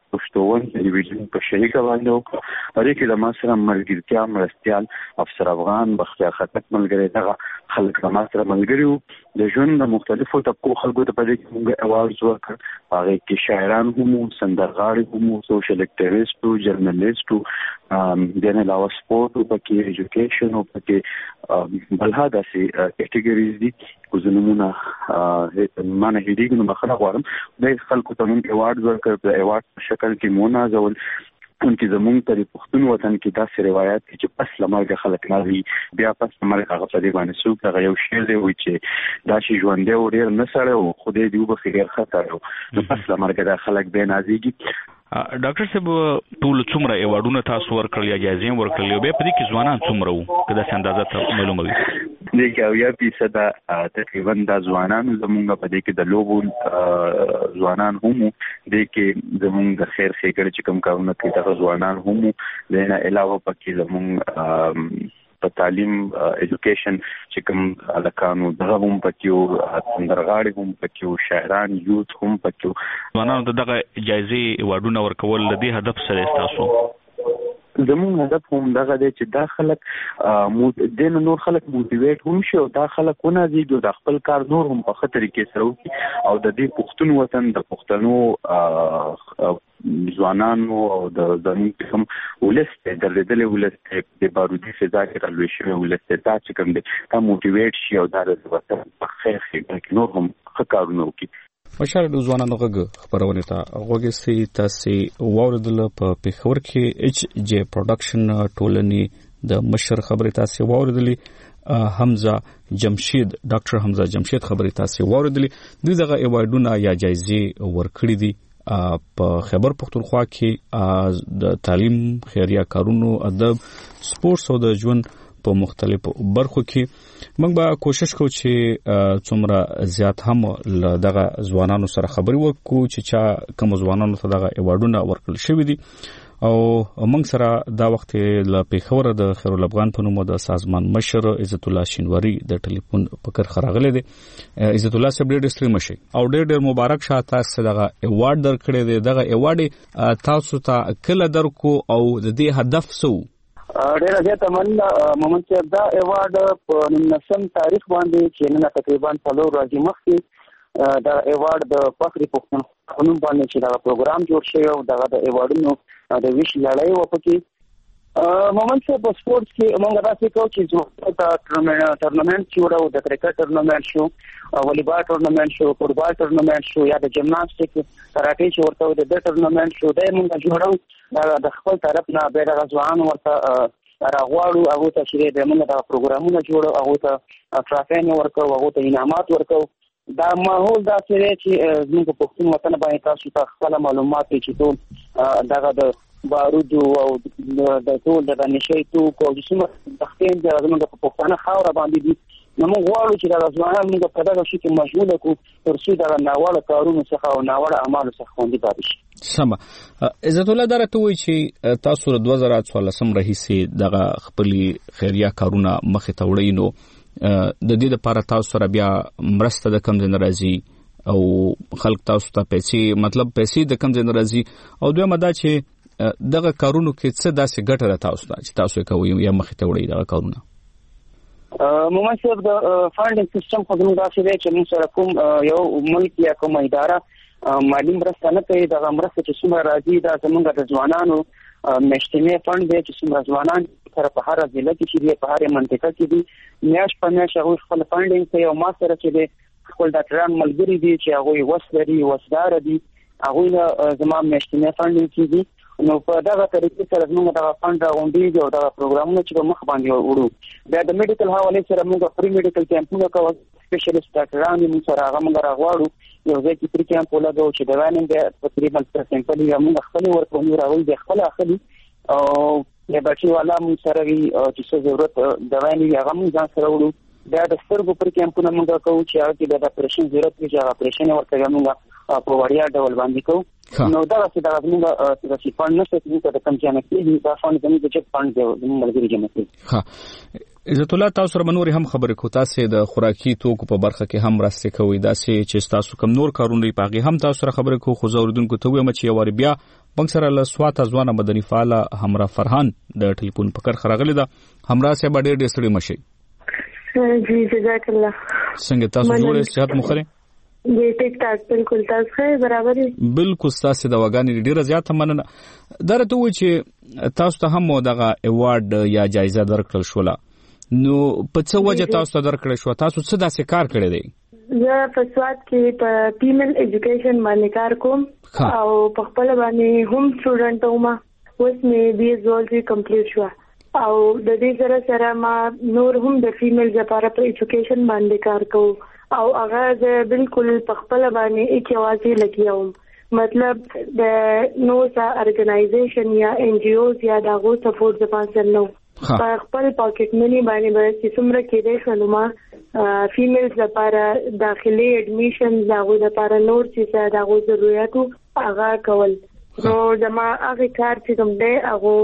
پښتون ټلویزیون په شریکه باندې وکړه. پدې کې د ما سره ملګرتیا مرستيال افسر افغان بختیار خټک ملګری دغه خلک د ما سره ملګري وو. د ژوند د مختلفو طبقو خلکو ته پدې کې موږ اواز ورکړ. هغه کې شاعران هم، سندرغاړي هم، سوشل اکټیویسټ، جرنالیسټ، د علاوه سپورت او پکې ایجوکیشن او پکې بلها داسې کټګوریز دي. کوزنمونه مانه هدیګ نو مخه غواړم د خلکو ته موږ ایوارډ ورکړ. په ایوارډ په شکل کې مونازول انکه زمونږ ته د پښتون وطن کې داسې روایت چې پس لمرګه خلک ناوي بیا پس لمرګه هغه په دې باندې سوق هغه یو شعر دی وی چې دا چې ژوند دی او ډیر نه سره او خدای دې وبخیر خطر نو پس لمرګه د خلک به نازيږي.
ډاکټر صاحب ټول څومره ایوارډونه تاسو ورکړل یا جایزې ورکړل او به په دې کې ځوانان څومره وو کدا څنګه اندازه ته معلومه وي؟
دغه 1% تقریبا د ځوانانو زمونږ په دې کې د لوبو ځوانان هم دې کې زمونږ د خیر ښېګړې چې کوم کارونه کوي دغه ځوانان هم د علاوه پکې زمونږ په تعلیم ایجوکیشن چې کوم الکانو دغه هم پکې سندرغاړي هم پکې شاعران یوت هم پکې
ځوانانو دغه جایزې ایوارډونه ورکول د دې هدف سره تاسو
زموږ هدف هم دغه دی چې دا خلک د نور خلک موټیویټ هم شي او دا خلک ونازيږي د خپل کار نور هم په خطر کې سره وکړي او د دې پښتون وطن د پښتنو ځوانانو او د زموږ کوم ولست درلدل ولست د بارودي فضا کې راوي شوی ولست دا چې کوم دی دا موټیویټ شي او دا د وطن په خیر کې نور هم کارونه وکړي.
مشر د ځوانانو غږ خبرونه ته غوږی سي تاسو واردل په پیښور کې ایچ جی پروډکشن ټولنې د مشر خبرې تاسو واردلې حمزه جمشید ډاکټر حمزه جمشید خبرې تاسو واردلې دغه ایوارډونه یا جایزې ورکړې دي په خیبر پختونخوا کې د تعلیم خیریه کارونو ادب سپورتس او د ژوند په مختلفو برخو کې موږ به کوشش کوو چې څومره زیات هم دغه ځوانانو سره خبرې وکړو چې چا کوم ځوانانو ته دغه ایوارډونه ورکړل شوی دي او موږ سره دا وخت له پیښور د خیر الافغان په نوم د سازمان مشر عزت الله شینواری د ټلیفون پکر خراغله دي. عزت الله صاحب ډېر ستړي مشي او ډېر مبارک شه تاسو دغه ایوارډ درکړی دی. دغه ایوارډ تاسو ته کله درکو او د دې هدف څه و؟
ډېر زیات مننه مومن صاحب. دا ایوارډ په 19 تاریخ باندې چې نن تقریبا 4 ورځې مخکې دا ایوارډ د فخر پښتون قانون باندې چې دا پروګرام جوړ شوی او دا د ایوارډونو د ویش لړۍ و پکې مومن صاحب په سپورتس کې موږ راځي کوو چې زموږ ټورنمنت جوړو د کرکټ ټورنمنت شو والیبال ټورنمنت شو فوټبال ټورنمنت شو یا د جمناستیک کراټې چې ورته د ټورنمنت شو دا موږ جوړو د خپل طرف نه به د ځوان ورته راغواړو هغه ته چې د موږ د پروګرامونو جوړو هغه ته ټرافین ورکو هغه ته انعامات ورکو. دا ماحول دا چې موږ په پښتون وطن باندې تاسو ته خپل معلومات چې ټول دغه د بارود او د ټول د نشي توکو او څومره تختین د موږ په پښتانه خاور باندې دي نو موږ غواړو چې دا ځوانان موږ په دغه شي کې مشغوله کو تر څو دا ناوړه کارونو څخه او ناوړه اعمالو څخه خوندي پاتې شي.
سم عزت الله درته وایي چې تاسو د 2014 راهیسې دغه خپل خیریه کارونه مخې ته وړئ نو د دې لپاره تاسو سره بیا مرسته د کم ځای ناراضي او خلک تاسو ته پیسې د کم ځای ناراضي او دوی مدا چې دغه کارونو کې څه داسې ګټه ده تاسو ته چې تاسو کوي یا مخې ته وړي دغه کارونه؟
مومن صاحب د فاندینګ سیستم خو زموږ داسې دی چې موږ سره کوم یو ملک یا کوم اداره مالی مرسته نه کوي. دغه مرسته چې څومره راځي دا زموږ د ځوانانو میاشتنی فند دی چې څومره ځوانان سره په هر ضلع کې چې دی په هر منطقه کې دي میاش په میاش هغه خپل فاندینګ کوي او ما سره چې دی خپل ډاکټران ملګري دي چې هغه وسلري وسدار دي هغه زما میاشتنی فاندینګ کوي. نو په دغه طریقې سره موږ دا فند راوندي او دا پروګرامونه چې مخ باندې وړو بیا د میډیکل حواله سره موږ پری میډیکل کیمپونه کوو سپیشلیست ډاکټران موږ سره هغه موږ راغواړو یو ځای کې پری کیمپ ولګو چې دا باندې تقریبا سیمپل یا موږ خپل ورکوو راول د خپل اخلي او یا بچي والا موږ سره وی چې څه ضرورت دا باندې هغه موږ ځان سره وړو. دا د سترګو پری کیمپونه موږ کوو چې هغه کې د اپریشن ضرورت وي چې هغه اپریشن ورته موږ په وړیا ډول باندې کوو. نو دا چې موږ چې فند نشته چې د کم ځای نه کېږي دا فند زموږ د چک فند دی زموږ ملګری جمع کوي.
ها عزت الله تاسو سره منوري هم خبرې کو تاسو د خوراکي توکو په برخه کې هم راسته کوي داسې چې تاسو کوم نور کارونه پاغي هم تاسو سره خبرې کو خو زوردونکو ته وایم چې یوار بیا بنګ سره له سوات ځوانه مدني فعال همرا فرحان د ټلیفون پکړ خراغلی دا همرا سه باندې ډېر سړي مشي
جی جزاک الله
څنګه تاسو جوړه صحت مخره
جی ټیک ټاک بالکل تاسو ښه برابر
بالکل تاسو د وګانی ډیره زیاته مننه درته و چې تاسو ته هم دغه ایوارډ یا جایزه درکړل شوله نو په څه وجه تاسو ته درکړل شو تاسو څه داسې کار کړی دی
زه په سوات کې په فیمیل ایجوکیشن باندې کار کوم او په خپل باندې هم سټوډنټ وم اوس مې بي اس زولجی کمپلیټ شو او د دې سره ما نور هم د فیمیل لپاره په ایجوکیشن باندې کار کوم او هغه زه بالکل په خپل باندې یک واځي لګیاوم مطلب د نوسا ارګنایزیشن یا ان جی اوز یا دغه سپورټ د پاسل نو په خپل پاکټ منی باندې به چې څومره کې دې شنو فیمیلز لپاره داخلي اډمیشن دغه لپاره نور چې دغه ضرورتو هغه کول نو زما هغه کار چې کوم دی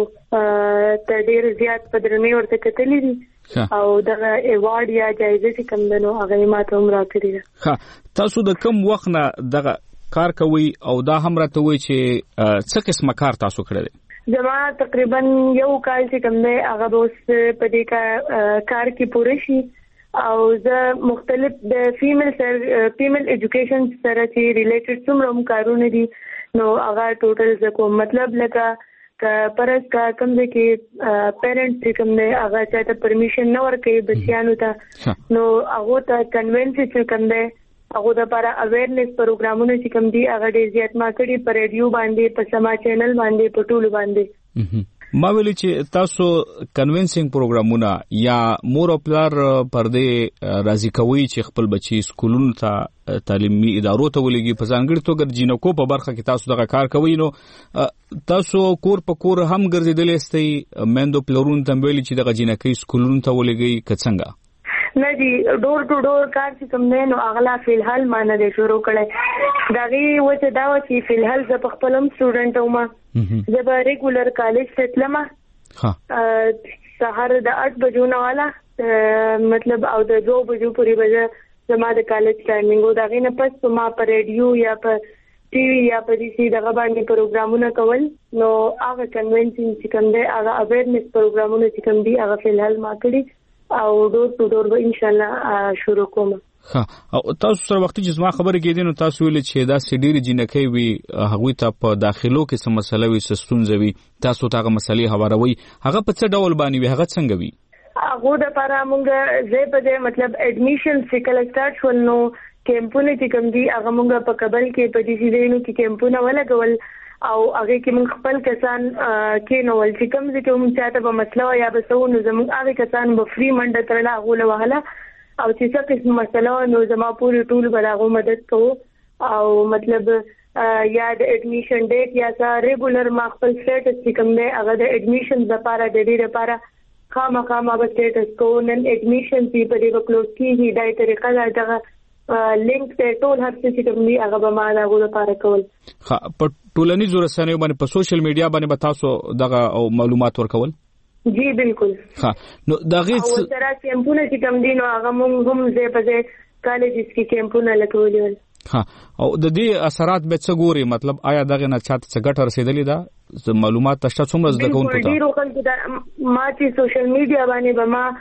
هغه ته ډیر زیات پدرمه ورته کتلې دي او دغه ایوارډ یا جایزه چې کوم دنو هغه ماته هم راکړي
ها تاسو د کوم وخت نه دغه کار کوي او دا هم راته وي چې څه قسمه کار تاسو کړی
زما تقریبا یو کال چې کوم دی هغه اوس په دې کار کې پوره شي او زه مختلف د فیمیل ایجوکیشن سره چې ریلیټډ څومره کارونه دي نو هغه ټوټل زه کوم مطلب لکه پرس کا کوم دی کې پیرنټ چې کوم دی هغه چاته پرمیشن نه ورکوي بچیانو ته نو هغه ته کنوینس چې کوم دی هغه د لپاره اویرنس پروګرامونه چې کوم دي هغه ډیر زیات ما کړی په ریډیو باندې په سما چینل باندې په ټولو باندې
ما ویل چې تاسو کنوینسینګ پروګرامونه یا مور او پلار پر دې راضي کوي چې خپل بچي سکولونو ته تعلیمي ادارو ته ولګي په ځانګړي توګه جینکو په برخه کې تاسو دغه کار کوي نو تاسو کور په کور هم ګرځیدلې استي مندو پلرون ته ویلي چې دغه جینکې سکولونو ته ولګي کڅنګا
نه دی ډور ټو ډور کار چې کوم نه نو اغلا فلحال ما نه شروع کړی دغه وجه دا و چې فلحال زه په خپلم سټوډنټ وم زه به ریګولر کالج تلم سهار د 8 بجو نه والا مطلب او د 2 بجو پورې به زما د کالج ټایمینګ دغه نه پس ما په ریډیو یا په ټي وي یا په دې سي دغه باندې پروګرامونه کول نو هغه کنونشن چې کوم دی هغه اویرنس پروګرامونه چې کوم دي هغه فلحال ما کړی او ډور ټو ډور به ان شاء الله شروع کوم
ها او تاسو سره وخت چې زما خبره کېدې نو تاسو ویل چې دا سډيري جنکې وي هغه ته په داخلو کې سم مسله وي سستونځوي تاسو ته هغه مسلې هواروي هغه په څه ډول باندې وي هغه څنګه وي
هغه د لپاره موږ زه په دې مطلب اډمیشن سیکل سٹارټ شول نو کیمپونه چې کوم دي هغه موږ په کابل کې په دې ځینو کې کیمپونه ولګول او هغه کې موږ خپل کسان کې نو ول چې کوم ځکه موږ چاته په مسله یا به سو نو زموږ هغه کسان به فری منډه ترلا غوله وهله او چې څه قسم مسله نو زما پوری ټول بلاغو مدد کوو او مطلب یا د اډمیشن ډیټ یا سا ریګولر ما خپل سټیټس چې کوم دی هغه د اډمیشن لپاره د دې لپاره خامخا به سټیټس کوو نن اډمیشن په دې وکلوز کیږي دای طریقه دغه لینک ته ټول هر څه چې کوم دی هغه به ما دا غوړه لپاره کول
په ټولنیزو رسنیو باندې په سوشل میډیا باندې به تاسو دغه معلومات ورکول
جی بالکل
ها نو دغه
او سره کیمپونه چې کوم دي نو هغه موږ هم زه په کالجز کې کیمپونه لګولې
ها او د دې اثرات به څه ګوري مطلب آیا دغه نه چاته څه ګټه رسیدلې ده معلومات تاسو څومره زده کوونکو ته
ډیرو خلکو دا ما چې سوشل میډیا باندې به ما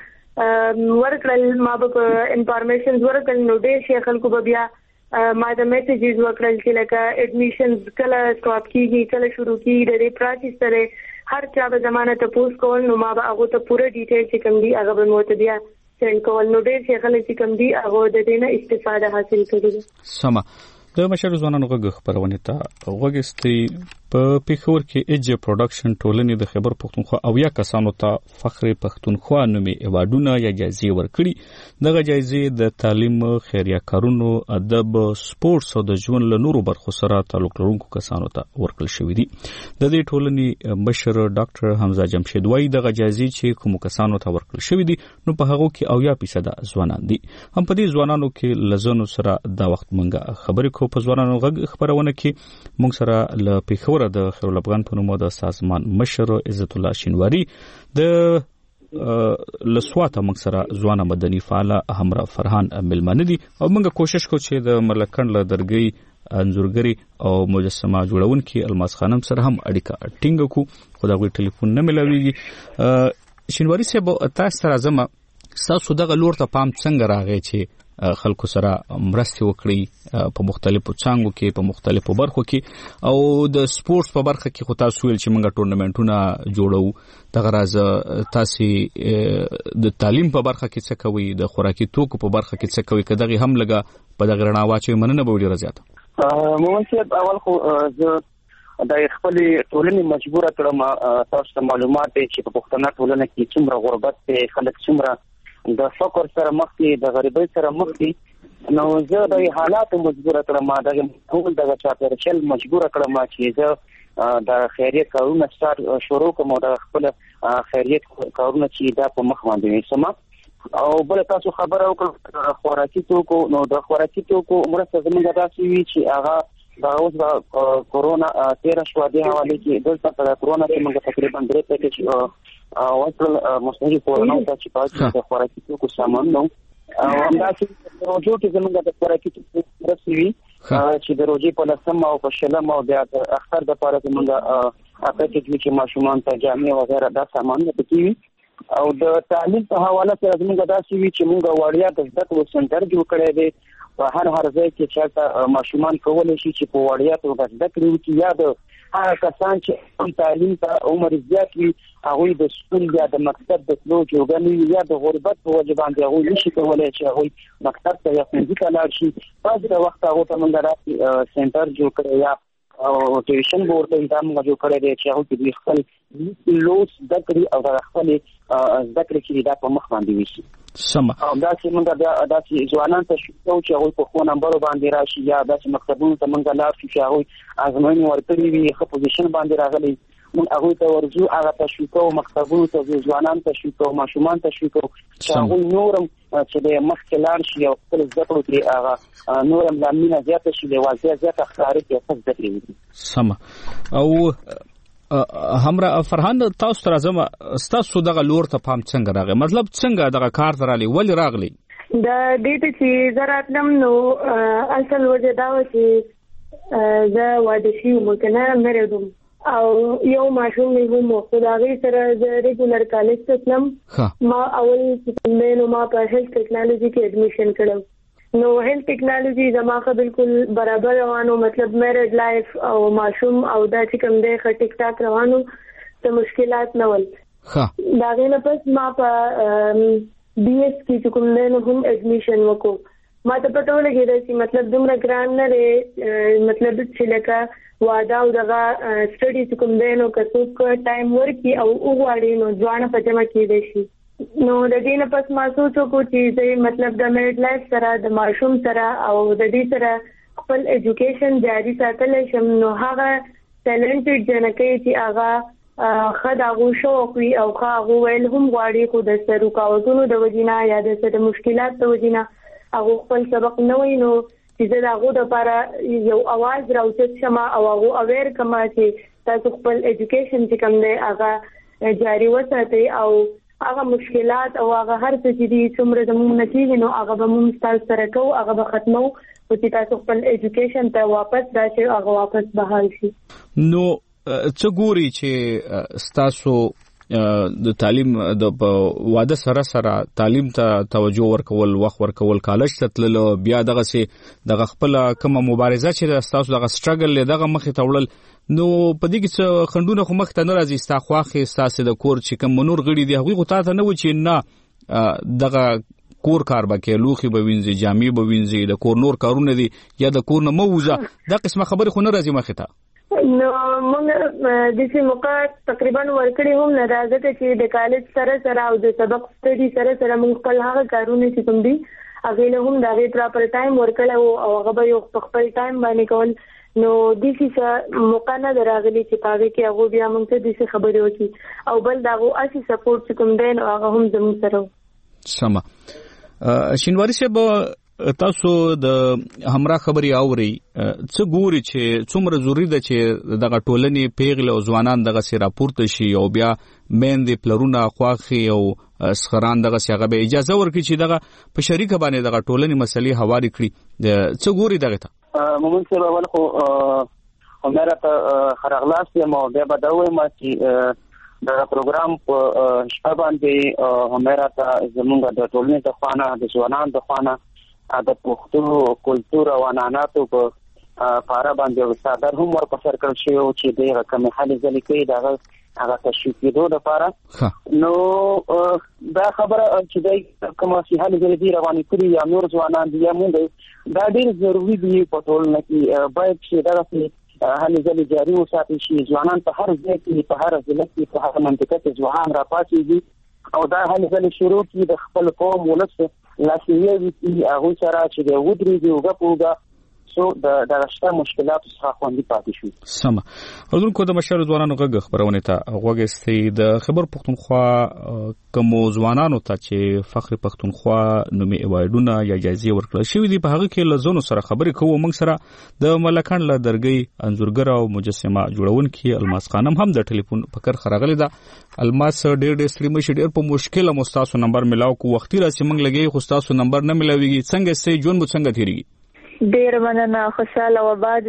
ورکړل ما به انفارمیشن ورکړل نو ډیر شي خلکو به بیا ما د میسیجز ورکړل چې لکه اډمیشنز کله سٹاپ کیږي کله شروع کیږي د دې پروسس سره هر چا به زمانه ته پوس کول نو ما به هغه ته پوره ډیټیل چې کوم دی هغه به مو ته بیا سند کول نو ډیر شي خلک چې کوم دی هغه د دې نه استفاده حاصل کړي
سم د مشر ځوانانو غږ خبرونه ته غوږستي په پیښور کې ایج پروډکشن ټولنې د خبر پښتونخوا او یا کسانو ته فخر پښتونخوا نومي ایوارډونه یا جایزې ورکړي دغه جایزې د تعلیم خیریه کارونو ادب سپورتس او د ژوند له نورو برخو سره تعلق لرونکو کسانو ته ورکړل شوې دي د دې ټولنې مشر ډاکټر حمزه جمشید وایي دغه جایزې چې کوم کسانو ته ورکړل شوې دي نو په هغه کې 80% ځوانان دي هم په دې ځوانانو کې لزنو سره دا وخت منګه خبرې کو په ځوانانو غږ خبرونه کې موږ سره ل پیښور د خیر الافغان په نوم د سازمان مشر عزت الله شینواری د لسواته موږ سره ځوان مدني فعال همرا فرحان ملمنه دي او موږ کوشش کوو چې د ملکند له درګي انزورګری او مجسمه جوړونکي الماس خانم سره هم اړیکه ټینګ کو خو دا غوي ټلیفون نه ملاويږي شینواری صاحب تاسو سره زما تاسو دغه لور ته پام څنګه راغی چې خلکو سره مرسته وکړي په مختلفو څنګهو کې په مختلفو برخو کې او د سپورتس په برخه کې خو تاسو ویل چې موږ ټورنمنټونه جوړو دغه راز تاسو د تعلیم په برخه کې څه کوي د خوراکي توکو په برخه کې څه کوي کداغي هم لګه په دغه رڼا واچوي مننه به ډیره زیاته
موږ اول خو د خپل ټولنې مجبوره کړم تاسو ته معلومات چې په پښتنه ټولنه کې څومره غربت ته خلک څومره د فقر سره مخ دي د غریبۍ سره مخ دي نو زه د حالات مجبوره کړم دا ټول دغه چاپیریال مجبوره کړم چې زه د خیریت کارونه شروع کوم د خپل خیریت کارونه چې دا په مخ باندې سم او بل تاسو خبره وکړه خوراکي توکو نو د خوراکي توکو مرسته زموږ داسې وی چې هغه دا اوس د کورونا 13 شو د حواله کې دلته د کورونا کې موږ تقریبا 3 پیکج وصل مصنوعي کورونا چې پاتې د خوراکي توکو سامان نو همدا چې روزو کې زموږ د خوراکي توکو رسوي چې د روزي په لسم او په شلم او د اختر د پاره زموږ پیکج چې ماشومان ته جامې وغیرہ دا سامان پکې او د تعلیم په حواله سره زموږ داسې وی چې موږ وړیا د زده کړو سنټر جوړ کړی دی په هر ځای کې چې ماشومان کولای شي چې په وړیا توګه زده کړي چې یا د هغه کسان چې تعلیم ته عمر زیات وي هغه د سکول یا د مکتب د تلو جوړګنی یا د غربت په وجه باندې هغه نشي کولای چې هغه مکتب ته یا ښوونځي ته لاړ شي پس د وخت هغه ته موږ راځي سنټر جوړ کړی یا او ټیوشن بورډ ته دا موږ جوړ کړی دی چې هغه د خپل لوس ذکر او د خپل ذکر کې دا په مخ باندې وشي
سم
او دا چې موږ دا چې ځوانان ته شو چې هغه په خو نمبر باندې راشي یا د مکتبونو ته موږ لاړ شو چې هغه ازموینې ورکړي وي خو پوزیشن باندې راغلي موږ هغه ته ورځو هغه ته شو کو مکتبونو ته ځوانان ته شو کو ماشومان ته شو کو چې هغه نورم چې د مخکې لاړ شي او خپل ذکر کې هغه نورم لامینه زیاته شي د واضح زیاته ښکاري چې څه ذکر وي
سم او همرا فرحان تاسو تر ازمه تاسو دغه لور ته پام څنګه راغی مطلب څنګه دغه کار ترالي ول راغلی
د دې ته چې زراتلم نو اصل وجه دا و چې زه واده شوم کنه مې دوم او یو ماشوم مې هم خدای سره د ریګولر کالج ته تلم ما اول نو ما په هیلث ټیکنالوژي کې اډمیشن کړم نو هیلث ټیکنالوژي زماخه بالکل برابر روانو مطلب میرډ لایف او ماشوم او دا چې کوم دی خ ټیک ټاک روانو ته مشکلات نه ول دا غینه پس ما په بي اس کې کوم نه هم اډمیشن وکړو ما ته پته ولګی چې مطلب دومره ګران نه لري مطلب چې لکه وادا او دغه سټډي کوم دی نو کڅوک ټایم ورکی او وګړي نو ځوان په جمع کې دي شي نو د دې نه پس ما سوچو کو چې مطلب د میرډ لایف سره د ماشوم سره او د دې سره خپل ایجوکیشن جاری ساتل شم نو هغه ټیلنټډ جنکې چې هغه خداغو شوق وي او هغه ویل هم غواړي خو د سرو کاوتونو د وجینا یا د سره مشکلات د وجینا هغه خپل سبق نه وینو چې دغه د لپاره یو आवाज راوچت شمه او هغه اویر کما چې تاسو خپل ایجوکیشن چې کوم دی هغه جاری وساتئ او هغه مشکلات او هغه هر څه چې دي څومره زموږ نتیجه نو هغه به موږ تاسو سره کوو هغه به ختمو او چې تاسو خپل ایجوکیشن ته واپس راشئ هغه واپس بحال شي
نو څه ګوري چې تاسو د تعلیم د واده سره تعلیم ته توجه ورکول وخت ورکول کالج ته تلل بیا دغه سي دغه خپل کومه مبارزه چې تاسو دغه سټرګل دغه مخې ته وړل نو په دې کې خندونه خو مخ ته نه راځي ستا خواخې تاسو د کور چې کوم منور غړي دی هغه غوته ته نه و چې نه دغه کور کار بکې لوخي به وینځي جامې به وینځي د کور نور کارونه دي یا د کور نه موزه دا قسمه خبره خو نه راځي مخې ته
نو موږ د دې موقع تقریبا ورکړې هم نه راځي چې د کالج سره او د سبق سټډي سره موږ خپل هغه کارونه چې کوم دي هغه له هم د پراپر ټایم ورکړو او هغه به یو خپل ټایم باندې کول نو د دې موقع نه راغلي چې پاره کې هغه بیا موږ ته د څه خبرې وکړي او بل دا هغه اسی سپورټ کوم دی نو هغه هم زموږ سره
سم شینواری صاحب تاسو د همرا خبري اوري څه ګوري چې څومره ضروری ده چې دغه ټولنې پیغله او ځوانان دغه سي راپورته شي او بیا مېندې پلرونه خواخي او سخران دغه سیغه به اجازه ورکړي چې دغه په شریکه باندې دغه ټولنې مسلې هواري کړي څه ګوري دغه ته
موږ څه اول خو همرا ته خرغلاس یم او بیا بدوي ما چې دا پروګرام په شپه باندې همرا ته زمونږ د ټولنې د خوانه د ځوانان د خوانه د پښتو کلچر او عنعناتو په پاره باندې صادر هم ورپسر کړل شي او چې د رقم حل ځلې کوي دا هغه تشویق کېدو لپاره نو دا خبره چې د کومه سي حل ځلې دی روانې کړي یا نور ځوانان دي موږ دا ډېر ضروري دی په ټولنه کې باید چې دا حل ځلې جاري وساتل شي ځوانان په هر ځای کې په هر ځای کې په هر منطقه کې ځوانان راپاتېږي او دا حل ځلې شروع کړي د خپل قوم ولس لاسیه وی هغه سره چې د ودرېږي او غوږه سو د رښتا مشکلات څخه خوندي پاتې شو.
سم. حضور د مشر ځوانانو غږ خبرونه ته غوږستي د خبر پښتونخوا کوم ځوانانو ته چې فخر پښتونخوا نومي ایوارډونه یا جایزې ورکړل شوې دي په هغه کې لزونو سره خبرې کوو موږ سره د ملکان له درګي انځورګر او مجسمه جوړونکي الماس خانم هم د ټلیفون فکر خراغلی ده. الماس ډېر ستړي مشي ډېر په مشکله مستاسو نمبر ملاو کو وختي راسي موږ لګي خو تاسو نمبر نه ملاويږي څنګه سي جون مو څنګه تیریږي
ډیر مننه خوشاله و بعد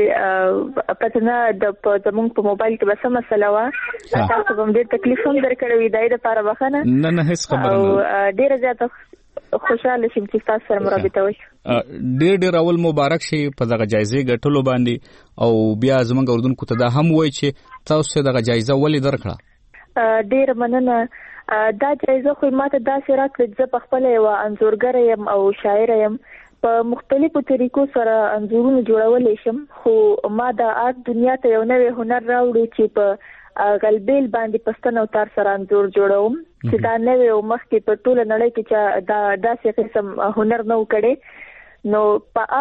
سه پتنه د زمونږ په موبایل کې بس مسله وا تاسو کوم ډیر تکلیف هم درکړی دی د لپاره بخنه
نه هیڅ خبره
نه ډیر زیاته خوشاله شم چې تاسو سره مرابطه وشي
ډیر اول مبارک شي په دغه جایزې ګټلو باندې او بیا زمونږ اردوونکو ته دا هم وایي چې تاسو دغه جایزه ولې درکړه
ډیر مننه دا جایزه خو ماته دا سره کړ چې په خپل یو انځورګر یم او شاعر یم په مختلفو طریقو سره انځورونه جوړولای شم خو ما د آرت دنیا ته یو نوې هنر راوړی چې په غلبیل باندې پستن او تار سره انځور جوړوم چې دا نوې او مخکې په ټوله نړۍ کې چې دا داسې قسم هنر نه وکړي نو په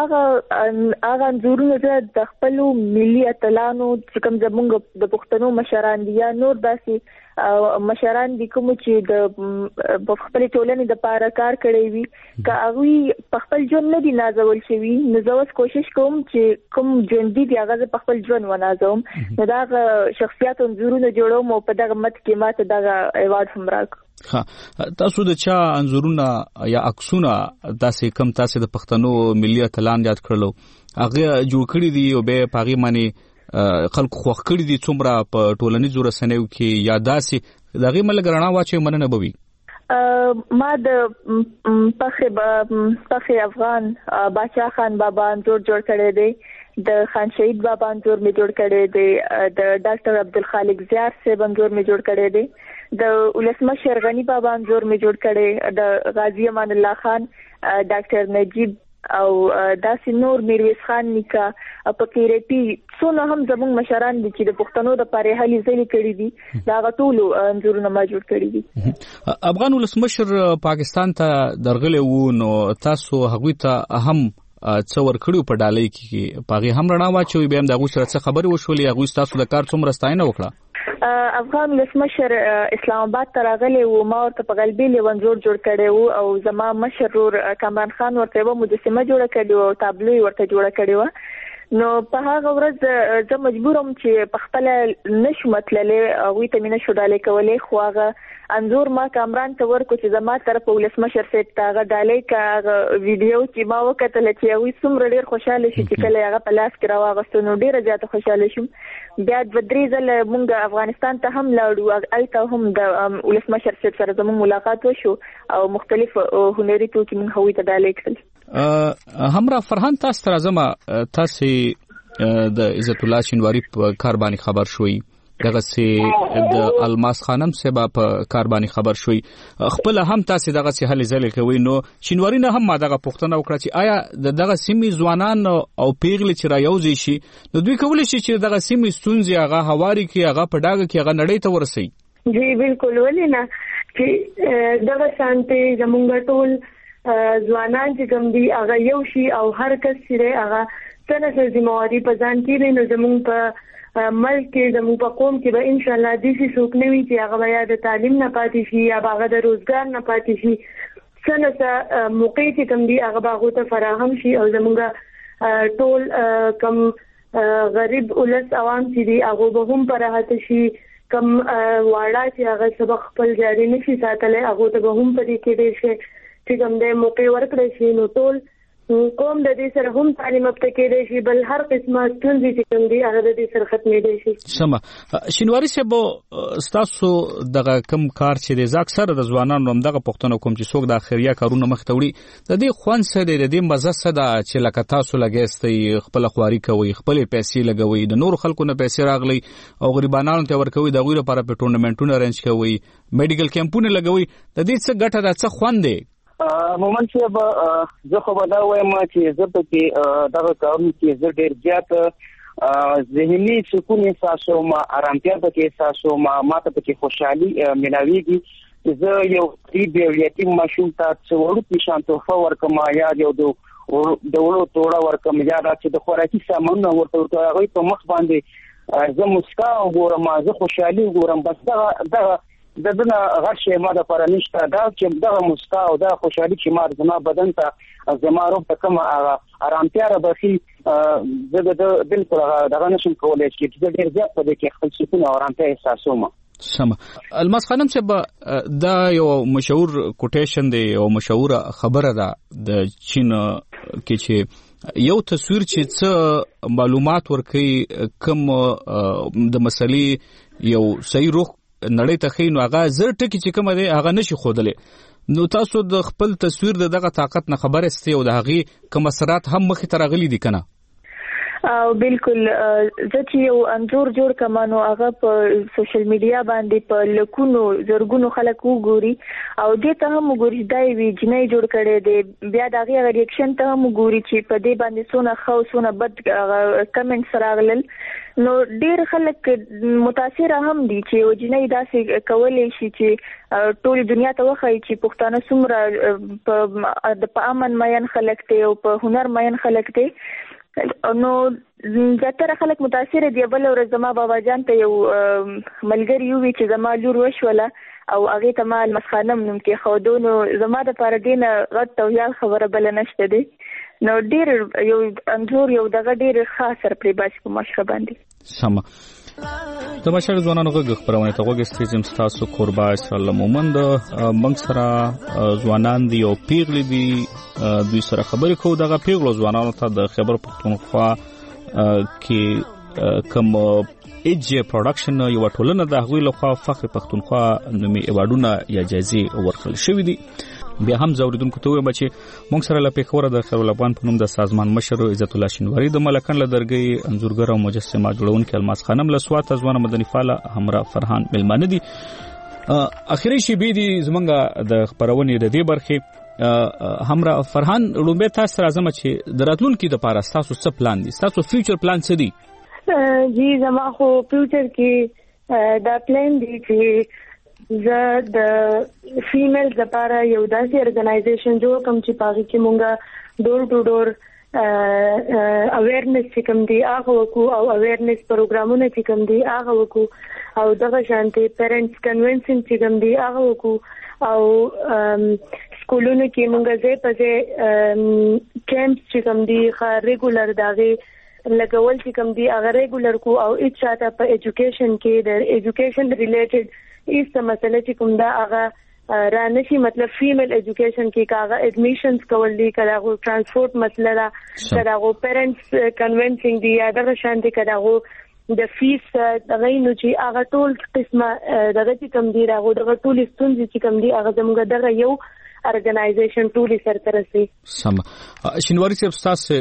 هغه انځورونه د خپل ملي اتلانو چې کوم زمونږ د پښتنو مشران دي یا نور داسې مشران دي کوم چې د خپل ټولنې د پاره کار کړی وي که هغه په خپل ژوند نه دي نازول شوی نو زه اوس کوشش کوم چې کوم ژوند دي هغه په خپل ژوند ونازوم نو دا شخصیت انځورونه جوړوم او په دغه مت کې ماته دغه ایوارډ هم راکړ.
تاسو د چا انځورونه یا عکسونه داسې کم تاسو د پښتنو ملي اتلان یاد کړلو هغه جوړ کړی دي او به پاغي باندې خلکو خوښ کړی دي څومره په ټولنیزو رسنیو کې یا داسې دغه ملګرنا واچي مننه بوي
ما د فخر افغان باچا خان بابا انځور جوړ کړی دی د خان شهید بابا انځور می جوړ کړی دی د ډاکټر عبدالخالق زیار صاحب انځور می جوړ کړی دی د ولسمشر غنی بابا انځور می جوړ کړی د غازی امان الله خان ډاکټر نجیب او داسې نور میرویس خان نیکا په کېریټي څونه هم زموږ مشران دي چې د پښتنو د پاره هلي ځلې کړې دي دا غټولو انځورونه ما جوړ کړی دي.
افغان ولسمشر پاکستان ته درغلې وو نو تاسو هغوی ته هم څو ورکړو په ډالۍ کې پاغي هم رڼا واچوي به هم د غوښتنه څه خبرې وشولې هغوی تاسو د کار څومره ستاینه وکړه.
افغان ولسمشر اسلام آباد ته راغلی و ما ورته په غلبیل انځور جوړ کړی و او زما مشرور کامران خان ورته و مجسمه جوړه کړې او تابلو ورته جوړه کړې و نو په هغه ورځ زه مجبورم چې په خپل نشم تللې او ته مینه شو ډالې کولې خو هغه انځور ما کامران ته ورکو چې زما طرف ولسمشر سیټ ته ډالې کا ویډیو چې ما وکړل چې وي څومره ډیر خوشاله شي چې کله هغه په لاس کې راوغستو نو ډیره زیاته خوشاله شوم. بیا د درې ځله مونږ افغانستان ته هم لاړو الته هم د ولسمشر سیټ سره زموږ ملاقات وشو او مختلف هنري توکي مونږ هوی ته ډالې کړل.
همرا فرهان تاسو تر زما تاسو د عزت الله شینواری په کار باندې خبر شوي دغه سي د الماس خانم سبا په کار باندې خبر شوي خپل هم تاسو دغه سي هلي ځلې کوي نو شینواری نه هم ما دغه پوښتنه وکړه چې آیا دغه سیمې ځوانان او پیغلې چې رايوځي شي نو دوی کولای شي چې دغه سیمې ستونزې هغه هواري کې هغه په ډاګه کې هغه نړۍ ته ورسي.
جی بالکل ولې نه چې دغه شانتي زمونږ ټول ځوانان چې کوم دي هغه یو شي او هر کس چې هغه څنګه ذمہواری په ځان کې نه زمونږ په ملک کې زموږ په قوم کې به ان شاء الله د شي څوک نه وي چې هغه یا د تعلیم نه پاتې شي یا هغه د روزګار نه پاتې شي څنګه موقع چې کوم دی هغه باغو ته فراهم شي او زمونږ ټول کم غریب ولس عوام چې دی هغه به هم په راحت شي کم واړه چې هغه سبق خپل جاری نشي ساتلی هغه ته به هم پدې کې دی چې کوم د موقع ورکړي شي نو ټول قوم د دې سره هم تعلیم یافته کېدای شي بل هر قسمه ستونزې چې کوم دي هغه د دې سره ختمېدای شي.
سمه شینواری صاحب ستاسو دغه کم کار چې د اکثره د ځوانانو هم دغه پښتنو کوم چې څوک د اخریا کارونه مخ ته وړي د دې خوان سره د دې مزه سره چې لکه تاسو لګېستئ خپل خواري کوي خپل پیسې لګوي د نور خلکو نه پیسې راغلي او غریبانو ته ورکوي د غوړو لپاره په ټورنمنټونو ارنج کوي میډیکل کیمپونه لګوي د دې څه ګټه ده څه خوان دی.
مومن چې زه خو به دا وایم چې زه پکې دغه کارونه کې زه ډېر زیات ذهني سکون احساسوم ارامتیا پکې احساسوم ماته پکې خوشحالي ملاويږي چې زه یو غریب یتیم ماشوم ته څه وړوکی شان تحفه ورکم یا یو د وړو توړه ورکم یا چې د خوراکي سامانونه ورته هغوی په مخ باندې زه مسکا وګورم زه خوشحالي وګورم بس دغه دغه غشې ما د پر نشته دا چې دغه مسکا او دا خوشحالي چې ما زما بدن ته زما روح ته کوم ارامتیا را بخي د بالکل دغه نشم کولای چې د ډیر زیات په دې کې خپل سکون او ارامتیا احساسوم.
سم الماس خانم صاحب دا یو مشهور کوټیشن دی او مشهور خبره ده د چین کې چې یو تصویر چې څه معلومات ورکړي کوم د مسلې یو صحیح روح نړۍ ته خینو هغه زر ټکی چې کوم دی هغه نشي خودلې نو تاسو د خپل تصویر دغه طاقت نه خبر استئ او د هغه کوم اثرات هم مخې ته راغلي دي کنه.
او بالکل زه چې یو انځور جوړ کمانو هغه په سوشل میډیا باندې په لکونو زرګونو خلک وګوري او دې ته هم وګوري دا وی جنې جوړ کړي دي بیا دا غي ریاکشن ته هم وګوري چې په دې باندې سونه خو سونه بد کمنټس راغلل نو ډیر خلک متاثر هم دي چې جنې داسې کولې شي چې ټول دنیا ته وخی چې پښتانه څومره په امن مین خلک ته او په هنر مین خلک ته نو زیاتره خلک متاثر دي بل ورځ زما بابا جان ته یو ملګری یو چې زما لور وشوله او هغه ته مال مسخانم نوم کې خودونو زما د پاره دینه غټ او یال خبره بل نشته دي نو ډیر یو انځور یو دغه ډیر خاص پر باش په مشره باندې
سم د مشر ځوانانو غږ خبرونه ته وګورئ چې تاسو قربا اسرائیل مومند منګ سره ځوانان دی او پیغلی دی دوی سره خبرې کوو دغه پیغلو ځوانانو ته د خبر پښتونخوا کې کوم ایج پروډکشن یو ټولنه د هغوی لخوا فخر پښتونخوا نومي ایوارډونه یا جایزې ورکړل شوې دي. بیا هم زوریدونکو ته وایم چې موږ سره له پیښور د خیرالافغان په نوم د سازمان مشر عزت الله شینواری د ملکن له درګي انځورګر او مجسمه جوړونکي الماس خانم له سوات ځوان مدني فعال همراه فرحان ملمانه دي. اخیری شی بي دي زمونږ د خبرونې د دې برخه همراه فرحان لومبه تاسو راځم چې د راتلونکو لپاره تاسو څه پلان دي تاسو فیوچر پلان څه دي؟
جی زما خو فیوچر کې دا پلان دي چې زه د فیمیل لپاره یو داسې ارګنایزیشن جوړ کوم چې پاږي کې مونږه ډور ټو ډور اویرنس چې کوم دی هغه وکړو او اویرنس پروګرامونه چې کوم دی هغه وکړو او دغه شانتي پیرنټس کنونشن چې کوم دی هغه وکړو او سکولونو کې مونږه زه په کیمپس چې کوم دی خا ریګولر داغه لګول چې کوم دی هغه ریګولر کو او اټ چاته په ایجوکیشن کې د ایجوکیشن ریلیټډ ایسته مسله چې کوم دا هغه رانشي مطلب فیمیل ایجوکیشن کې کاغه اډمیشنز کول دي کله ترانسپورت مسله دا کله پیرنټس کنونسینګ دی یا دغه شان دي کله د فیس دغه نو چې هغه ټول قسمه دغه چې کوم دی هغه دغه ټول ستونزې چې کوم دی هغه زموږ دغه یو ارګنایزیشن ټول سره ترسي. سم
شینواری صاحب تاسو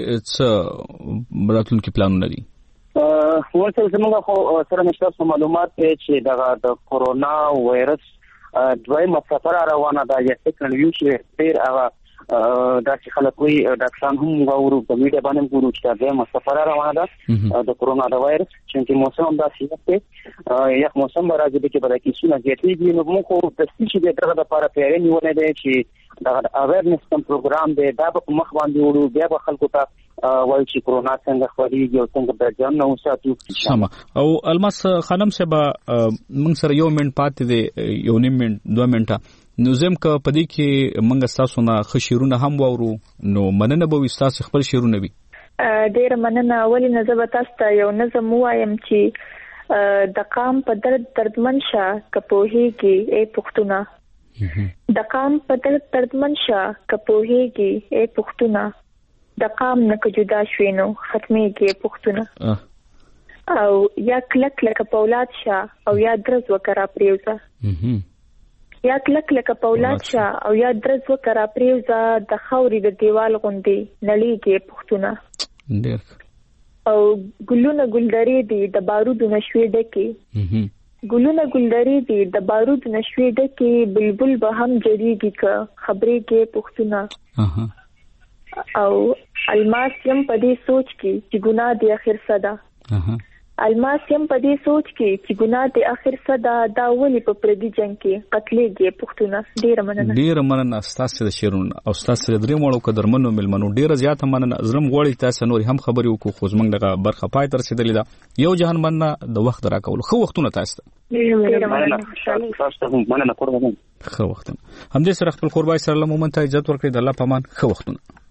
څه راتلونکي پلانونه دي؟
ورته زموږ خو سره نشته معلومات چې دغه د کورونا وایرس دویمه څپه روانه ده یا سیکنډ ویو چې ډیر هغه دا چې خلک وي ډاکټران هم غوړو په میډیا باندې ګورو چې دا دویمه څپه روانه ده د کورونا د وایرس چې موسم دا سیاسي یک موسم راځي چې په دې کې څونه زیاتېږي نو موږ خو د څه دغه لپاره پیری نیولې ده چې دا اویرنس پروګرام دی دا په مخ باندې وړو بیا به خلکو ته وایي چې کورونا څنګه خوريږي او څنګه د ځان نو ساتو.
سم او الماس خانم صاحب موږ سره یو منټ پاتې دی یو نیم منټ 2 منټه نو زم که پدې کې منګه تاسو نه خشيرونه هم وورو نو مننه به تاسو خپل شیرونه وي.
ډیر مننه. ولې نه زه تاسو ته یو نظم وایم چې د قام په دردمن شه کپوهيږي اے پښتونه د قام په دردمن شه کپوهيږي اے پښتونه د قام نه جدا شوینو ختميږي پښتونه او یا کلک لکه پولاد شه او یا درز وکړه پریوزه یا کلک لکه پولاد شه او یا درز وکړه پریوزه د خوري د دیوال غوندي نړیږي پښتونه
ډیر
او ګلونه ګلداري دي د بارودو نشوي ډکي ګلونه ګلداري دي د بارودو نشوي ډکي بلبل به هم جریږي که خبرې کې پښتونه او الماس يم پدې سوچ کې چې ګناه دې اخر صدا الماس يم پدې سوچ کې چې ګناه دې اخر صدا دا ولي په پردي جنگ کې قتلېږي پښتونه.
ډیر مننه تاسو د شیرون او تاسو د درې مړو قدرمنو ملمنو ډیر زیات مننه. زرم غوړی تاسو نور هم خبرې وکړو خو زمنګ دغه برخه پای تر رسیدلې ده. یو جهان مننه د وخت راکول خو وختونه تاسو
ډیر مننه.
خو وختونه
هم دې سره خپل قربای سره لمومن ته عزت ورکړي د الله پامان خو وختونه